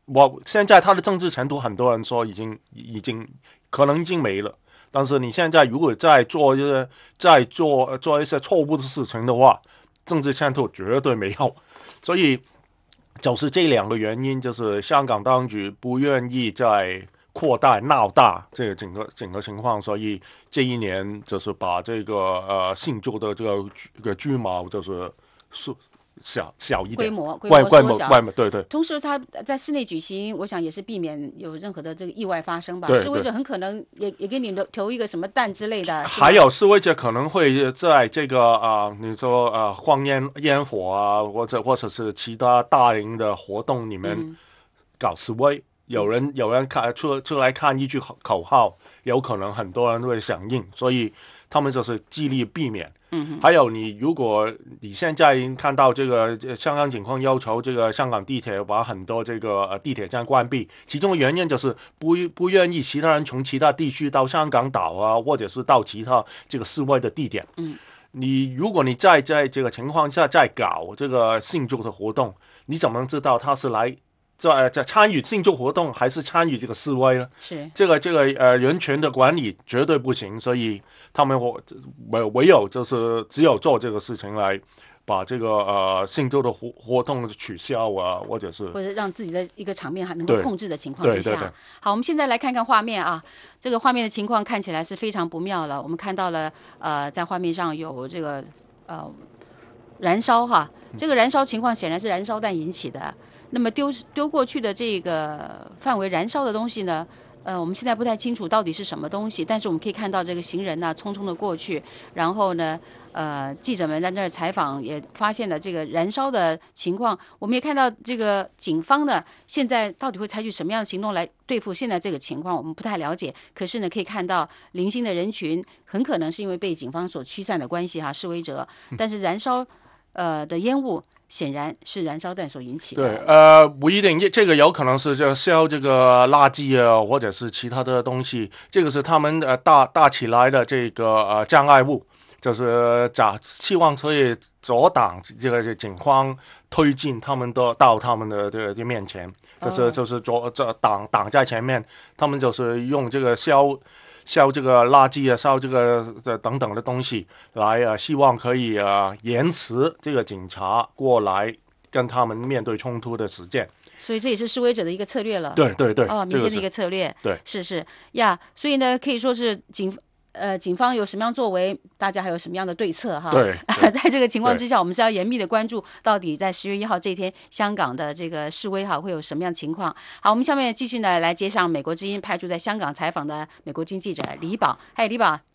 我现在他的政治前途，很多人说已经已经可能已经没了。但是你现在如果再做一些再做做一些错误的事情的话，政治前途绝对没有。所以就是这两个原因，就是香港当局不愿意再扩大闹大这个整个整个情况，所以这一年就是把这个呃信州的这个这个居毛就是是。小小一点规模规模缩小， 规模对对。 同时，它在室内举行，我想也是避免有任何的这个意外发生吧。 对对示威者很可能也也给你投一个什么弹之类的。 还有示威者可能会在这个啊、呃，你说啊，放烟烟火啊，或者或者是其他大型的活动里面搞示威，嗯、有人有人看出出来看一句口号，有可能很多人会响应，所以他们就是极力避免。嗯、还有你，如果你现在看到这个香港警方要求这个香港地铁把很多这个呃地铁站关闭，其中的原因就是不不愿意其他人从其他地区到香港岛啊，或者是到其他这个示威的地点。嗯，你如果你再在这个情况下再搞这个庆祝的活动，你怎么能知道他是来在在参与庆祝活动还是参与这个示威呢？ 是这个这个呃人权的管理绝对不行，所以他们唯唯有就是只有做这个事情来把这个呃庆祝的活活动取消啊，或者是或者让自己的一个场面还能够控制的情况之下。 对对对对好，我们现在来看看画面啊，这个画面的情况看起来是非常不妙了。我们看到了呃在画面上有这个呃燃烧哈，这个燃烧情况显然是燃烧弹引起的。那么丢丢过去的这个范围燃烧的东西呢，呃，我们现在不太清楚到底是什么东西，但是我们可以看到这个行人呢匆匆的过去，然后呢，呃，记者们在那儿采访也发现了这个燃烧的情况。我们也看到这个警方呢，现在到底会采取什么样的行动来对付现在这个情况，我们不太了解。可是呢，可以看到零星的人群很可能是因为被警方所驱散的关系哈，示威者，但是燃烧呃的烟雾。显然是燃烧弹所引起的。 对，呃，不一定，这个有可能是这烧这个垃圾啊，或者是其他的东西。这个是他们呃搭搭起来的这个呃障碍物，就是假希望可以阻挡这个警方推进他们的到他们的这个面前，就是就是阻这挡挡在前面，他们就是用这个烧。烧这个垃圾啊，烧这个等等的东西来啊，希望可以啊延迟这个警察过来跟他们面对冲突的时间。 所以这也是示威者的一个策略了。 对对对， 哦，民间的一个策略。 对， 是是呀，所以呢，可以说是警。呃，警方有什么样作为，大家还有什么样的对策哈？ 对， 在这个情况之下，我们是要严密的关注，到底在十月一号这一天，香港的这个示威哈会有什么样的情况？好，我们下面继续呢来接上美国之音派驻在香港采访的美国之音记者李宝。嗨，李宝。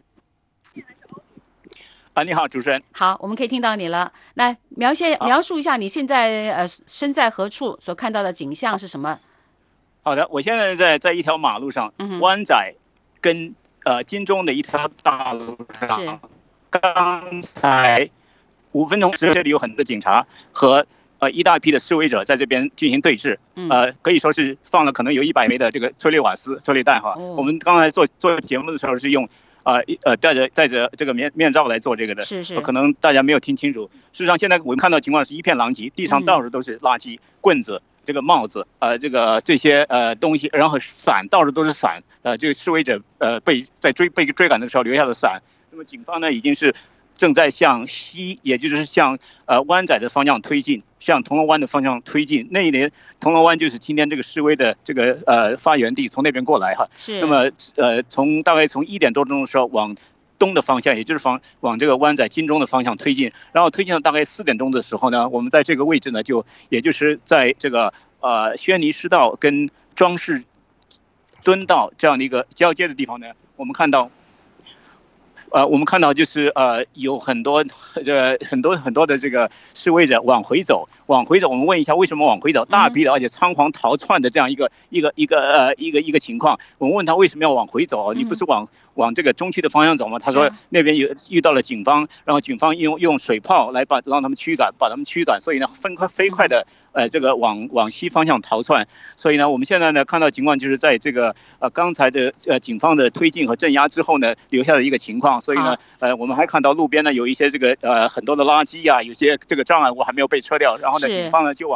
啊，你好，主持人。 好，我们可以听到你了。那描写描述一下你现在呃身在何处，所看到的景象是什么？ 好的，我现在在在一条马路上，嗯、湾仔跟。呃，金钟的一条大路上，刚才五分钟时，这里有很多警察和呃一大批的示威者在这边进行对峙，呃，可以说是放了可能有一百枚的这个催泪瓦斯、催泪弹哈。哦、我们刚才做做节目的时候是用呃呃戴着戴着这个面面罩来做这个的， 是是， 可能大家没有听清楚。事实上，现在我们看到情况是一片狼藉，地上到处都是垃圾、棍子。这个帽子，呃，这个这些呃东西，然后伞到处都是伞，呃，这个示威者呃被在追被追赶的时候留下的伞。那么警方呢，已经是正在向西，也就是向呃湾仔的方向推进，向铜锣湾的方向推进。那一年铜锣湾就是今天这个示威的这个呃发源地，从那边过来哈。 是。 那么呃，从大概从一点多钟的时候往东的方向，也就是方往这个湾仔金钟的方向推进，然后推进到大概四点钟的时候呢，我们在这个位置呢，就也就是在这个呃轩尼诗道跟庄士敦道这样的一个交接的地方呢，我们看到。呃，我们看到就是呃有很多这很多很多的这个示威者往回走，往回走。我们问一下为什么往回走？大批的而且仓皇逃窜的这样一个一个一个呃一个一个情况。我们问他为什么要往回走？你不是往往这个中区的方向走吗？他说那边有遇到了警方，然后警方用用水炮来把让他们驱赶，把他们驱赶，所以呢飞快飞快的呃这个往往西方向逃窜。所以呢，我们现在呢看到情况就是在这个呃刚才的呃警方的推进和镇压之后呢，留下的一个情况。所以呢，呃，我们还看到路边呢有一些这个呃很多的垃圾呀、啊，有些这个障碍物还没有被撤掉。然后呢，警方呢就往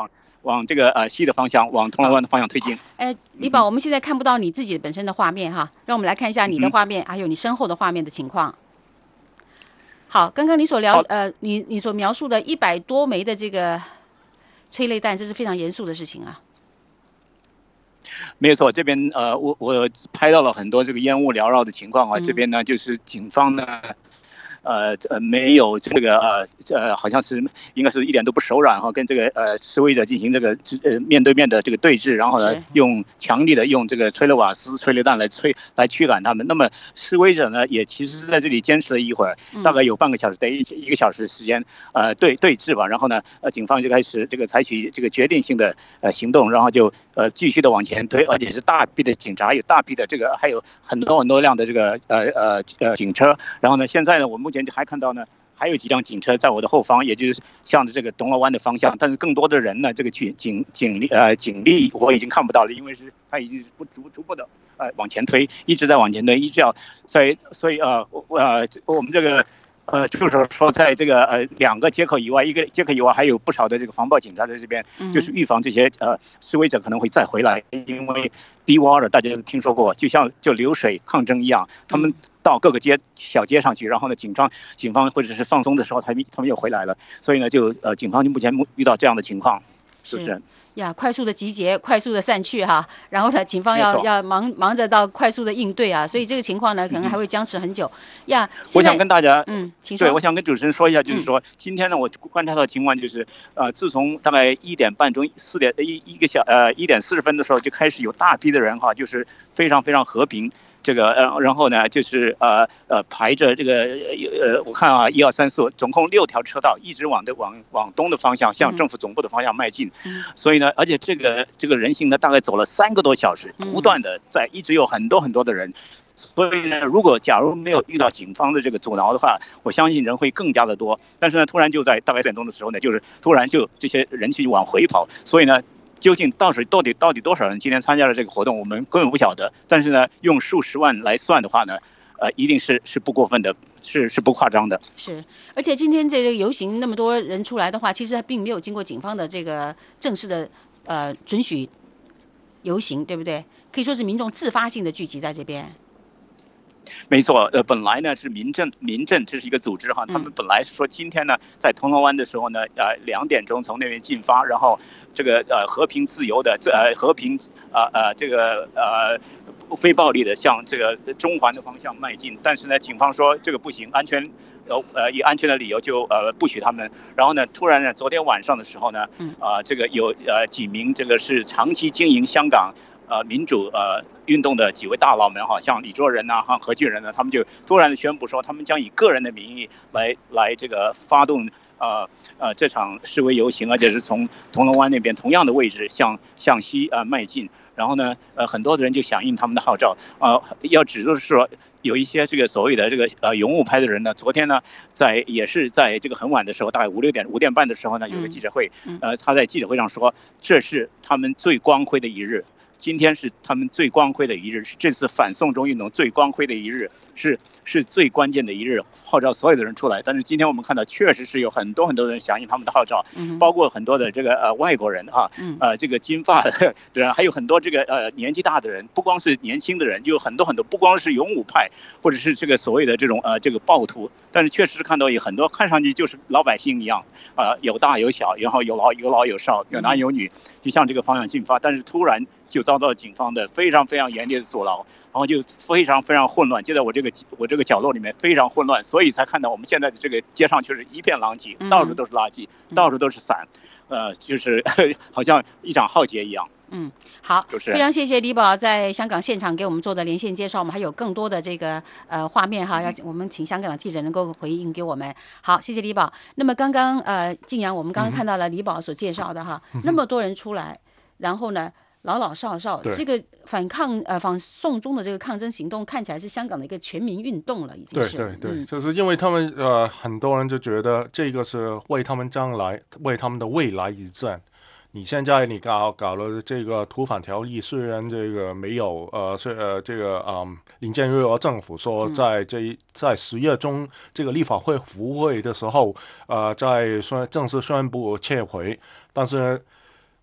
往这个呃西的方向，往铜锣湾的方向推进。 哎，李宝，我们现在看不到你自己本身的画面哈，让我们来看一下你的画面，嗯、还有你身后的画面的情况。好，刚刚你所聊呃，你你所描述的一百多枚的这个催泪弹，这是非常严肃的事情啊。 没有错，这边呃，我我拍到了很多这个烟雾缭绕的情况啊。 嗯、 这边呢，就是警方呢，呃呃，没有这个呃呃，好像是应该是一点都不手软哈，跟这个呃示威者进行这个呃面对面的这个对峙，然后呢，用强力的用这个催泪瓦斯、催泪弹来催来驱赶他们。那么示威者呢，也其实在这里坚持了一会儿，大概有半个小时的一一个小时的时间，呃对对峙吧。然后呢，呃警方就开始这个采取这个决定性的呃行动，然后就呃继续的往前推，而且是大批的警察，有大批的这个还有很多很多辆的这个呃呃呃警车。然后呢，现在呢，我们目前还看到呢，还有几辆警车在我的后方，也就是向着这个铜锣湾的方向。但是更多的人呢，这个警警警力呃警力我已经看不到了，因为是他已经不逐逐步的呃往前推，一直在往前推，一直要所以所以呃呃我们这个。呃，就是说，在这个呃两个街口以外，一个街口以外还有不少的这个防暴警察在这边，就是预防这些呃示威者可能会再回来，因为 B water 大家都听说过，就像就流水抗争一样，他们到各个街小街上去，然后呢，警方警方或者是放松的时候，他们他们又回来了，所以呢，就呃警方就目前遇到这样的情况，是不是？ 呀，快速的集结，快速的散去哈，然后呢，警方要要忙忙着到快速的应对啊，所以这个情况呢，可能还会僵持很久。呀， 我想跟大家， 嗯，请说。 对，我想跟主持人说一下，就是说，嗯、今天呢，我观察到的情况就是，呃，自从大概一点半钟、四点一一个小呃一点四十分的时候，就开始有大批的人哈，就是非常非常和平。这个呃，然后呢，就是呃呃排着这个呃，我看啊，一二三四，总共六条车道，一直往的往往东的方向，向政府总部的方向迈进。嗯、所以呢，而且这个这个人行呢，大概走了三个多小时，不断的在一直有很多很多的人。所以呢，如果假如没有遇到警方的这个阻挠的话，我相信人会更加的多。但是呢，突然就在大概四点钟的时候呢，就是突然就这些人群往回跑，所以呢。究竟到底到底到底多少人今天参加了这个活动，我们根本不晓得。但是呢，用数十万来算的话呢，呃，一定是是不过分的，是是不夸张的。 是，而且今天这个游行那么多人出来的话，其实并没有经过警方的这个正式的呃准许游行，对不对？可以说是民众自发性的聚集在这边。 没错，呃，本来呢是民政民政这是一个组织哈，他们本来是说今天呢在铜锣湾的时候呢，呃，两点钟从那边进发，然后这个呃和平自由的，呃和平呃呃这个呃非暴力的向这个中环的方向迈进，但是呢，警方说这个不行，安全。呃呃，以安全的理由就呃不许他们。然后呢，突然呢，昨天晚上的时候呢，啊、呃，这个有呃几名这个是长期经营香港呃民主呃运动的几位大佬们，好像李卓人呐、哈何俊仁呢，他们就突然的宣布说，他们将以个人的名义来来这个发动呃呃这场示威游行，而且是从铜锣湾那边同样的位置向向西啊、呃、迈进。然后呢，呃，很多的人就响应他们的号召，啊、呃，要指出是说，有一些这个所谓的这个呃勇武派的人呢，昨天呢，在也是在这个很晚的时候，大概五六点五点半的时候呢，有个记者会，呃，他在记者会上说，这是他们最光辉的一日。今天是他们最光辉的一日，是这次反送中运动最光辉的一日，是是最关键的一日，号召所有的人出来。但是今天我们看到，确实是有很多很多人响应他们的号召，包括很多的这个呃外国人哈，呃这个金发的人，还有很多这个呃年纪大的人，不光是年轻的人，有很多很多，不光是勇武派或者是这个所谓的这种呃这个暴徒，但是确实是看到有很多看上去就是老百姓一样，啊、呃、有大有小，然后有老有老有少，有男有女，就向这个方向进发，但是突然。就遭到警方的非常非常严厉的阻挠，然后就非常非常混乱，就在我这个我这个角落里面非常混乱，所以才看到我们现在的这个街上就是一片狼藉，到处都是垃圾，嗯、到处都是伞，呃，就是呵呵好像一场浩劫一样。 嗯，好，非常谢谢李宝在香港现场给我们做的连线介绍，我们还有更多的这个呃画面哈，要我们请香港的记者能够回应给我们。好，谢谢李宝。那么刚刚呃静阳，我们刚刚看到了李宝所介绍的哈，嗯、那么多人出来，然后呢？老老少少，这个反抗呃反送中的这个抗争行动，看起来是香港的一个全民运动了，已经是。 对对对，嗯、就是因为他们呃很多人就觉得这个是为他们将来、为他们的未来而战。你现在你搞搞了这个土反条例，虽然这个没有呃是呃这个嗯林郑月娥政府说在这一在十月中这个立法会复会的时候，呃在宣正式宣布撤回，但是呢。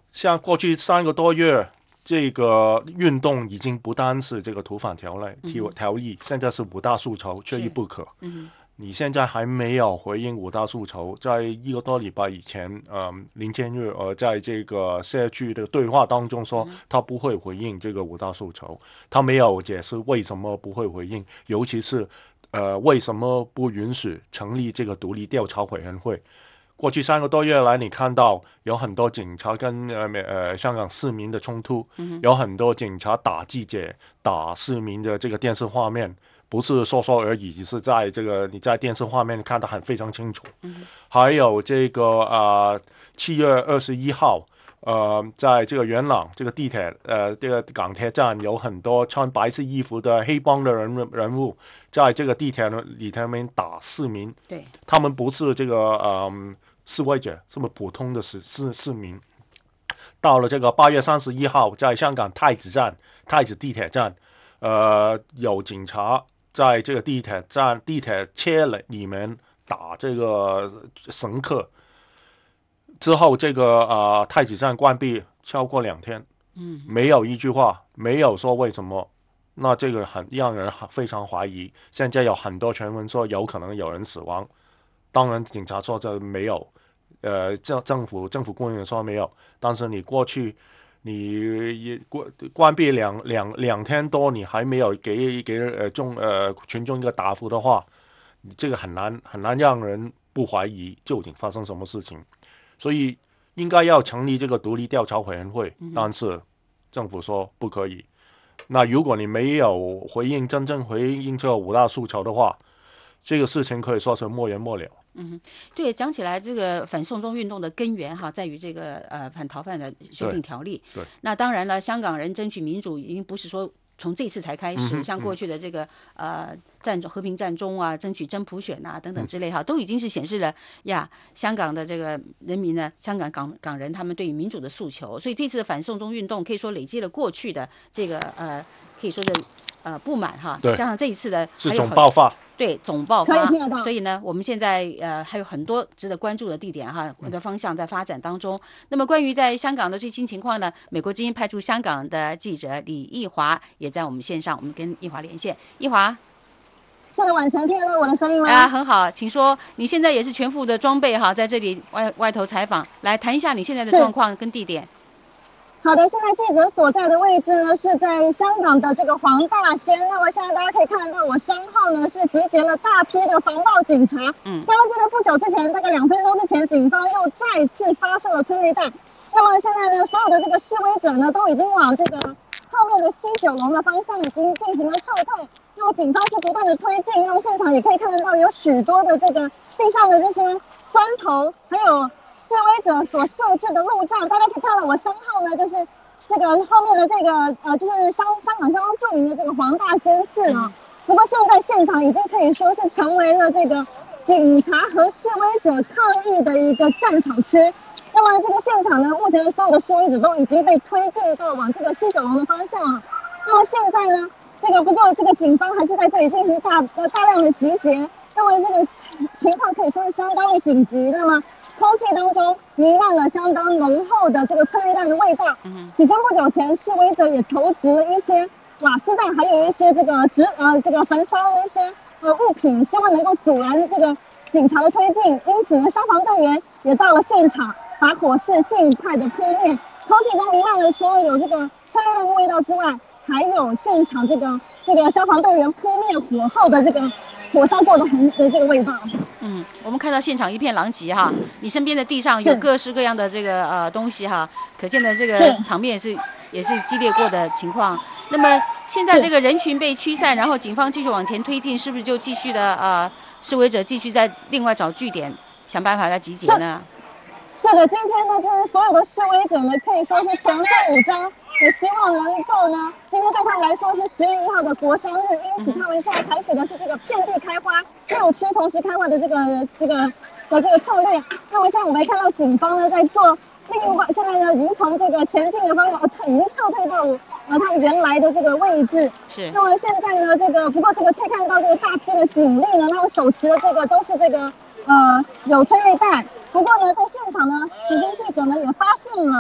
像过去三个多月，这个运动已经不单是这个土法条例，嗯、条例，现在是五大诉求，缺一不可。嗯，你现在还没有回应五大诉求，在一个多礼拜以前，呃，林建岳呃在这个社区的对话当中说，他不会回应这个五大诉求，他没有解释为什么不会回应，尤其是呃为什么不允许成立这个独立调查委员会。过去三个多月来，你看到有很多警察跟呃呃香港市民的冲突，嗯、有很多警察打记者、打市民的这个电视画面，不是说说而已，是在这个你在电视画面看得很非常清楚。嗯、还有这个呃七月二十一号，呃，在这个元朗这个地铁呃这个港铁站，有很多穿白色衣服的黑帮的人人物，在这个地铁里面打市民。对，他们不是这个呃。示威者这么普通的市市市民，到了这个八月三十一号，在香港太子站、太子地铁站，呃，有警察在这个地铁站地铁车里面打这个乘客，之后这个呃太子站关闭超过两天，嗯，没有一句话，没有说为什么，那这个很让人非常怀疑。现在有很多传闻说有可能有人死亡，当然警察说这没有。呃，政政府政府官员说没有，但是你过去你关关闭两两两天多，你还没有给给呃众呃群众一个答复的话，你这个很难很难让人不怀疑究竟发生什么事情，所以应该要成立这个独立调查委员会，但是政府说不可以。那如果你没有回应真正回应这五大诉求的话，这个事情可以说是没完没了。 嗯，对，讲起来，这个反送中运动的根源哈，在于这个呃反逃犯的修订条例。对，对那当然了，香港人争取民主已经不是说从这次才开始，嗯、像过去的这个呃战和平战中啊，争取真普选啊等等之类哈，都已经是显示了呀，香港的这个人民呢，香港港港人他们对于民主的诉求。所以这次的反送中运动可以说累积了过去的这个呃，可以说是呃不满哈，加上这一次的是总爆发。 对总爆发，所以呢，我们现在呃还有很多值得关注的地点哈，的方向在发展当中。那么关于在香港的最新情况呢，美国之音派驻香港的记者李义华也在我们线上，我们跟义华连线。义华， 是的，晚晨听得到我的声音吗？ 啊，很好，请说。你现在也是全副的装备哈，在这里外外头采访，来谈一下你现在的状况跟地点。 好的，现在记者所在的位置呢是在香港的这个黄大仙。那么现在大家可以看得到，我身后呢是集结了大批的防暴警察。嗯，刚刚记得不久之前，大概两分钟之前，警方又再次发射了催泪弹。那么现在呢，所有的这个示威者呢都已经往这个后面的西九龙的方向已经进行了撤退。那么警方是不断的推进，那么现场也可以看得到有许多的这个地上的这些砖头，还有示威者所设置的路障。大家可以看到我身后呢，就是这个后面的这个呃，就是香香港相当著名的这个黄大仙寺啊。不过现在现场已经可以说是成为了这个警察和示威者抗议的一个战场区。那么这个现场呢，目前所有的示威者都已经被推进到往这个西九龙的方向了。那么现在呢，这个不过这个警方还是在这里进行大呃大量的集结。那么这个情况可以说是相当的紧急。那么空气当中弥漫了相当浓厚的这个催泪弹的味道。此前不久前，示威者也投掷了一些瓦斯弹，还有一些这个直呃这个焚烧的一些呃物品，希望能够阻拦这个警察的推进。因此呢，消防队员也到了现场，把火势尽快的扑灭。空气中弥漫的除了有这个催泪弹的味道之外，还有现场这个这个消防队员扑灭火后的这个火烧过的红的这个味道。 嗯，我们看到现场一片狼藉哈，你身边的地上有各式各样的这个呃东西哈，可见的这个场面也是也是激烈过的情况。那么现在这个人群被驱散，然后警方继续往前推进，是不是就继续的呃示威者继续在另外找据点，想办法来集结呢？ 是的，今天呢，就是所有的示威者呢，可以说是全副武装。也希望能够呢，今天对他们来说是十月一号的国生日，因此他们现在采取的是这个遍地开花、六七同时开花的这个这个的这个策略。那么现在我们看到警方呢在做另外，现在呢已经从这个前进的方向，呃，已经撤退到呃他们原来的这个位置。是。那么现在呢，这个不过这个可以看到这个大批的警力呢，他们手持的这个都是这个呃有催泪弹。不过呢，在现场呢，时间记者呢也发现了。这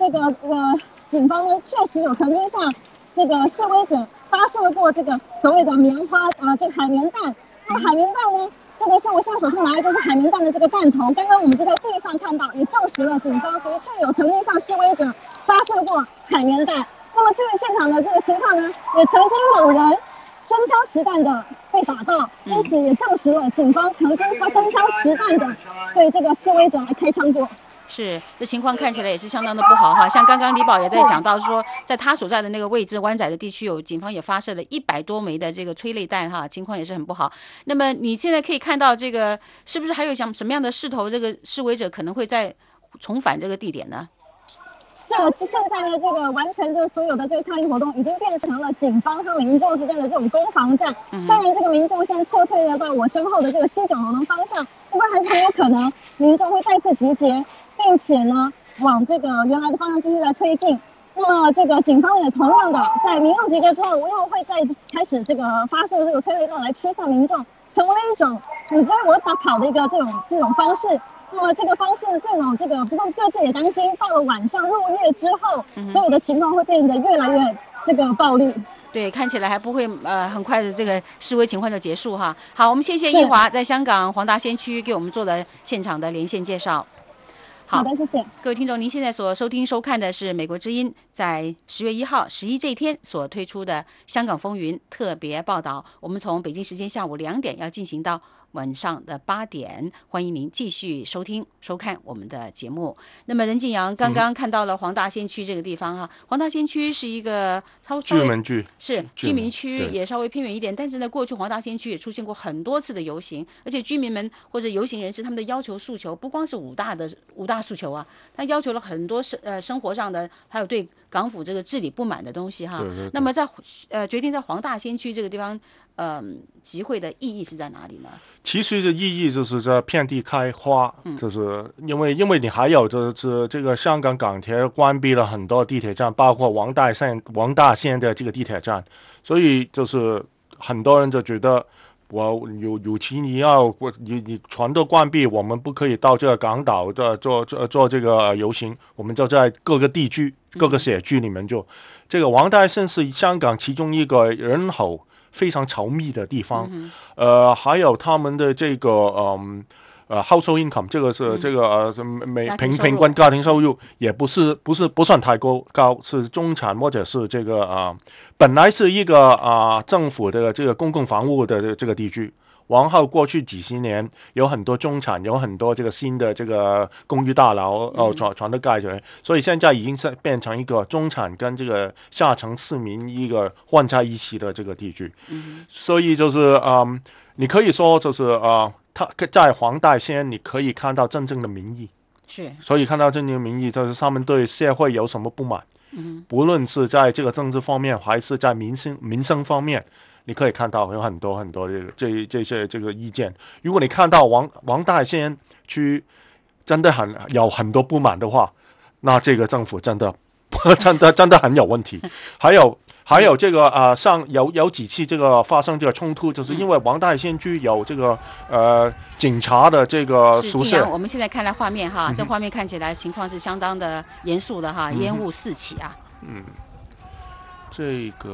这个呃警方呢确实有曾经向这个示威者发射过这个所谓的棉花呃这个海绵弹。那么海绵弹呢，这个是我现在手上拿的就是海绵弹的这个弹头。刚刚我们就在地上看到，也证实了警方的确有曾经向示威者发射过海绵弹。那么这个现场的这个情况呢，也曾经有人真枪实弹的被打到，因此也证实了警方曾经发真枪实弹的对这个示威者来开枪过。 是，这情况看起来也是相当的不好哈。像刚刚李宝也在讲到说，在他所在的那个位置湾仔的地区，有警方也发射了一百多枚的这个催泪弹哈，情况也是很不好。那么你现在可以看到这个，是不是还有像什么样的势头，这个示威者可能会再重返这个地点呢？ 是的，现在呢，这个完全的所有的这个抗议活动已经变成了警方和民众之间的这种攻防战。虽然这个民众现在撤退了到我身后的这个西九龙的方向，不过还是很有可能民众会再次集结，并且呢往这个原来的方向继续来推进。那么这个警方也同样的在民众集结之后，又会再开始这个发射这个催泪弹来驱散民众，成为一种你追我打跑的一个这种这种方式。那么这个方式，这种这个，不过各界也担心，到了晚上入夜之后，嗯、所有的情况会变得越来越这个暴力。 对，看起来还不会呃很快的这个示威情况就结束哈。好，我们谢谢易华在香港黄大仙区给我们做了现场的连线介绍。 好的，谢谢各位听众，您现在所收听收看的是美国之音在十月一号十一这一天所推出的香港风云特别报道。我们从北京时间下午两点要进行到晚上的八点，欢迎您继续收听收看我们的节目。那么任敬阳刚刚看到了黄大仙区这个地方哈，嗯、黄大仙区是一个它居民区， 是居民区，也稍微偏远一点，但是呢，过去黄大仙区也出现过很多次的游行，而且居民们或者游行人士他们的要求诉求不光是五大的五大诉求啊，他要求了很多生呃生活上的，还有对港府这个治理不满的东西哈。 对对对， 那么在呃决定在黄大仙区这个地方。嗯、呃，集会的意义是在哪里呢？ 其实的意义就是在遍地开花，嗯、就是因为因为你还有就是这个香港港铁关闭了很多地铁站，包括黄大线黄大线的这个地铁站，所以就是很多人就觉得我有有其你要你你全都关闭，我们不可以到这个港岛的做做做这个游行，我们就在各个地区各个社区里面就、嗯、这个黄大线是香港其中一个人口非常稠密的地方，嗯、呃，还有他们的这个嗯呃 household income， 这个是、嗯、这个呃每平平均家庭收入也不是不是不算太高高，是中产或者是这个啊、呃，本来是一个啊、呃、政府的这个公共房屋的这个地区。然后过去几十年有很多中产，有很多这个新的这个公寓大楼哦全全都盖起来，所以现在已经是变成一个中产跟这个下层市民一个混在一起的这个地区。嗯、所以就是嗯，你可以说就是呃，他在黄大仙你可以看到真正的民意， 是， 所以看到真正的民意就是他们对社会有什么不满，嗯、不论是在这个政治方面还是在民生民生方面。你可以看到有很多很多这个这这些这个意见。如果你看到黄黄大仙区真的很有很多不满的话，那这个政府真的真的真的很有问题。还有还有这个呃上有有几次这个发生这个冲突，就是因为黄大仙区有这个呃警察的这个宿舍。 我们现在看来画面哈，嗯、这画面看起来情况是相当的严肃的哈，烟雾四起啊。 嗯，这个。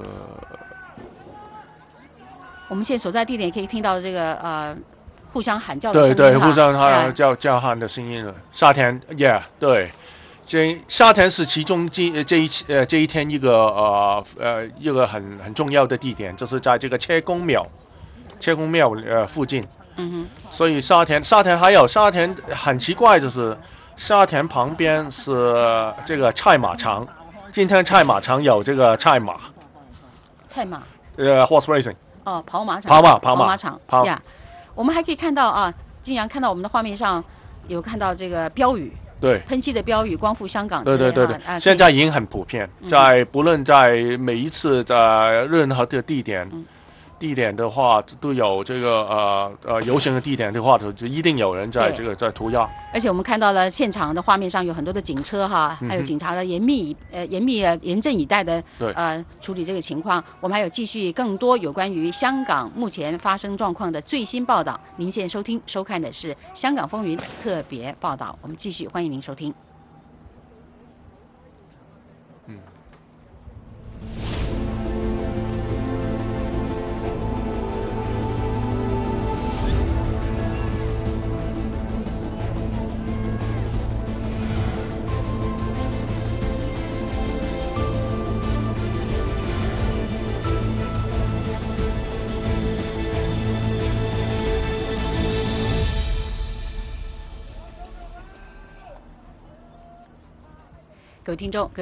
我们现在所在地点可以听到这个呃互相喊叫的声音， 对对，互相喊叫叫喊的声音了。沙田 ，yeah， 对，这沙田是其中这这一呃这一天一个呃呃一个很很重要的地点，就是在这个车公庙，车公庙呃附近。嗯哼。所以沙田沙田还有沙田很奇怪，就是沙田旁边是这个赛马场，今天赛马场有这个赛马。 赛马。 呃 ，horse racing。 哦，跑马场， 跑马，跑马，跑马场呀。我们还可以看到啊，金阳看到我们的画面上有看到这个标语， 对， 喷漆的标语，光复香港， 对对对对，啊、现在已经很普遍，在不论在每一次在任何的地点。嗯地点的话都有这个呃呃游行的地点的话，就一定有人在这个在涂鸦。 而且我们看到了现场的画面上有很多的警车哈，还有警察的严密呃严密严阵以待的呃处理这个情况。我们还有继续更多有关于香港目前发生状况的最新报道。您现在收听收看的是《香港风云》特别报道，我们继续欢迎您收听。 嗯。 各位听众。